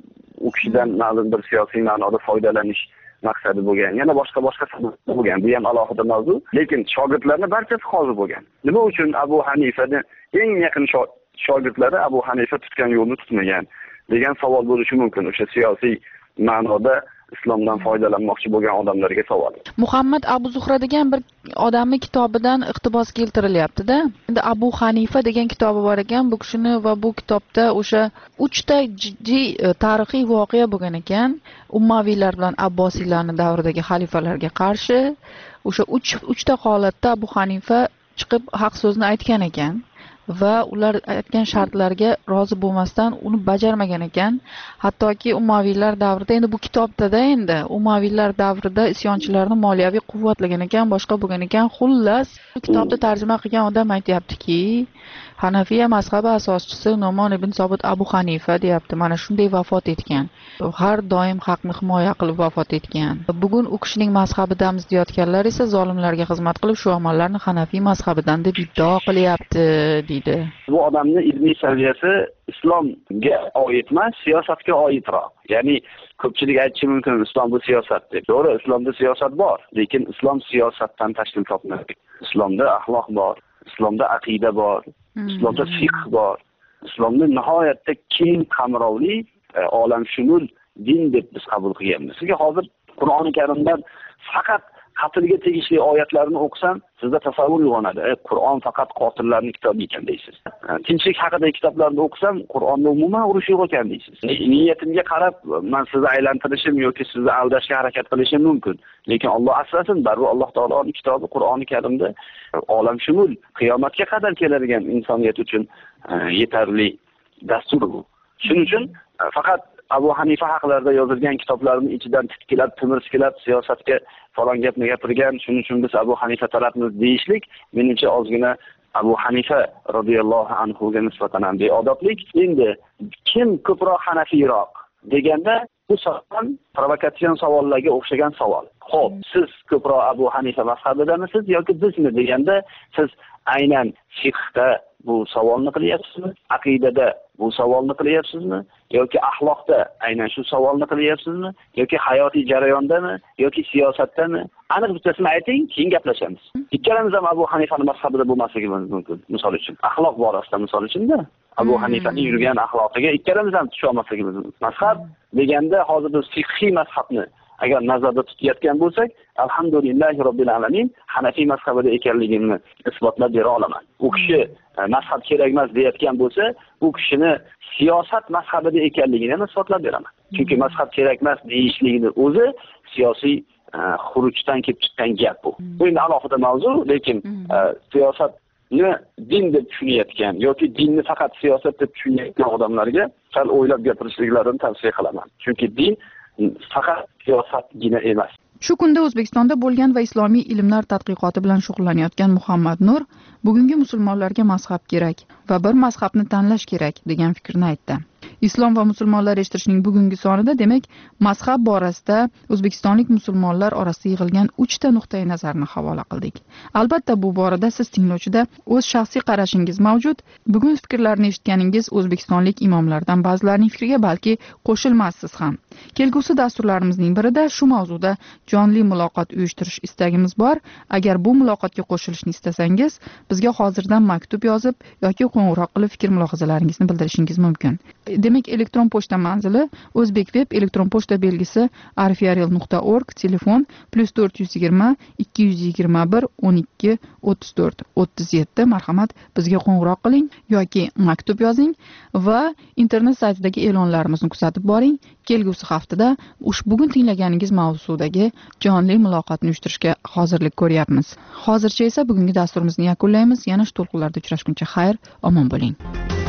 u kishidan ma'lum bir siyosiy ma'noda foydalanish maqsadi bo'lgan. Yana boshqa boshqa sabablar bo'lgan. Bu ham alohida mavzu. Lekin shogirdlarning barchasi qozi bo'lgan. Nima uchun Abu Hanifani eng yaqin shogirdlari Abu Hanifa tutgan yo'lni tutmagan degan savol bo'lishi mumkin. O'sha siyosiy ma'noda islomdan foydalanmoqchi bo'lgan odamlarga savol. Muhammad Abu Zuhra degan bir odamni kitobidan iqtibos keltirilyapti-da. Endi Abu Hanifa degan kitobi bor ekan, bu kishini va bu kitobda o'sha uchta jiddiy tarixiy voqea bo'lgan ekan. Ummaviylar bilan Abbosiylarning davridagi xalifalarga qarshi o'sha uch uchta holatda Abu Hanifa chiqib haq so'zni aytgan ekan va ular aytgan shartlarga rozi bo'lmasdan uni bajarmagan ekan. Hattoki Ummaviylar davrida, endi bu kitobda endi Ummaviylar davrida isyonchilarni moliyaviy quvvatlagan ekan, boshqa bo'lgan ekan. Xullas, kitobda tarjima qilgan odam aytayaptiki, Hanafiya mazhabi asoschisi Nu'man ibn Sobit Abu Hanifa deyapti. Mana shunday vafot etgan. Har doim haqni himoya qilib vafot etgan. Bugun u kishining mazhabidamiz deyotganlar esa zolimlarga xizmat qilib shu amallarni Hanafiy mazhabidan deb iddao qilyapti, deydi. Bu odamning ilmiy saviyasi islomga oid emas, siyosatga oidroq. Ya'ni ko'pchilik aytishi mumkin, islom bu siyosat deb. To'g'ri, islomda siyosat bor, lekin islom siyosatdan tashkil topmaydi. Islomda axloq bor, islomda aqida bor, islomda fiqh bor. Islomni nihoyatda keng qamrovli, olamshumul din deb biz qabul qilganmiz. Sizga hozir Qur'oni Karimdan faqat qatlga tegishli oyatlarni o'qisam, sizda tasavvur uyg'onadi. E, Qur'on faqat qotillarning kitobi ekan deysiz. Tinchlik haqidagi kitoblarni o'qisam, Qur'onda umuman urush yo'q ekan deysiz. Niyatimga qarab, men sizni aylantirishim yoki sizni aldashga harakat qilishim mumkin. Lekin Alloh asrasin, barru Alloh taoloning kitobi Qur'oni Karimda olamshumul, qiyomatga qadar keladigan insoniyat uchun yetarli dastur bu. Shuning uchun faqat Abu Hanifa haqlarida yozilgan kitoblarning ichidan titkilab, timirskilab siyosatga falon gapni gapirgan, shuning uchun biz Abu Hanifa tarafimiz deyishlik, menimcha ozgina Abu Hanifa radhiyallohu anhu ga nisbatan ham beodoblik. Endi kim ko'proq Hanafiyroq deganda bu savol provokatsion savollarga o'xshagan savol. Xo'p, siz ko'proq Abu Hanifa mazhabidamisiz yoki bizmi deganda siz aynan fiqhda bu savolni qilyapsizmi? Aqidada bu savolni qilyapsizmi? Yoki axloqda aynan shu savolni qilyapsizmi? Yoki hayotiy jarayondami? Yoki siyosatdami? Aniq bittasini ayting, keyin gaplashamiz. Ikkalamiz ham Abu Hanifaning mazhabida bo'lmasligimiz mumkin. Misol uchun, axloq borasida misol uchun-da, Abu Hanifaning yurgan axloqiga ikkalamiz ham tusha olmasligimiz mumkin. Mazhab deganda hozir biz fiqhiy mazhabni agar nazarda tutayotgan bo'lsak, alhamdulillahi robbil alamin, Hanafiy mazhabida ekanligimni isbotlab bera olaman. U kishi mazhab kerak emas deyotgan bo'lsa, u kishini siyosat mazhabida ekanligini ham isbotlab beraman. Chunki mazhab kerak emas deyishligini o'zi siyosiy xurujdan kelib chiqqan gap bu. Bu endi alohida mavzu, lekin siyosatni din deb tushunayotgan yoki dinni faqat siyosat deb tushunayotgan odamlarga sal o'ylab gapirishliklarini tavsiya qilaman. Chunki din faqat siyosatgina emas. Shu kunda O'zbekistonda bo'lgan va islomiy ilmlar tadqiqoti bilan shug'ullanayotgan Muhammad Nur bugungi musulmonlarga mazhab kerak va bir mazhabni tanlash kerak degan fikrni aytdi. Islom va musulmonlar eshittirishning bugungi sonida demak mazhab borasida o'zbekistonlik musulmonlar orasida yig'ilgan uchta nuqtai nazarni havola qildik. Albatta bu borada siz tinglovchida o'z shaxsiy qarashingiz mavjud. Bugun fikrlarni eshitganingiz o'zbekistonlik imomlardan ba'zilarining fikriga balki qo'shilmassiz ham. Kelgusi dasturlarimizning birida shu mavzuda jonli muloqot uyushtirish istagimiz bor. Agar bu muloqotga qo'shilishni istasangiz, bizga hozirdan maktub yozib yoki qo'ng'iroq qilib fikr mulohazalaringizni bildirishingiz mumkin. Demak, elektron pochta manzili o'zbekveb elektron pochta belgisi arifyarel nuqta org, telefon plus to'rt yuz yigirma ikki yuz yigirma bir o'n ikki o'ttiz to'rt o'ttiz yetti. Marhamat, bizga qo'ng'iroq qiling yoki maktub yozing va internet saytidagi e'lonlarimizni kuzatib boring. Kelgusi haftada ushbu bugun tinglaganingiz mavzudagi jonli muloqotni uyushtirishga hozirlik ko'ryapmiz. Hozircha esa bugungi dasturimizni yakunlaymiz. Yana shu to'lqinlarda uchrashguncha xayr, omon bo'ling.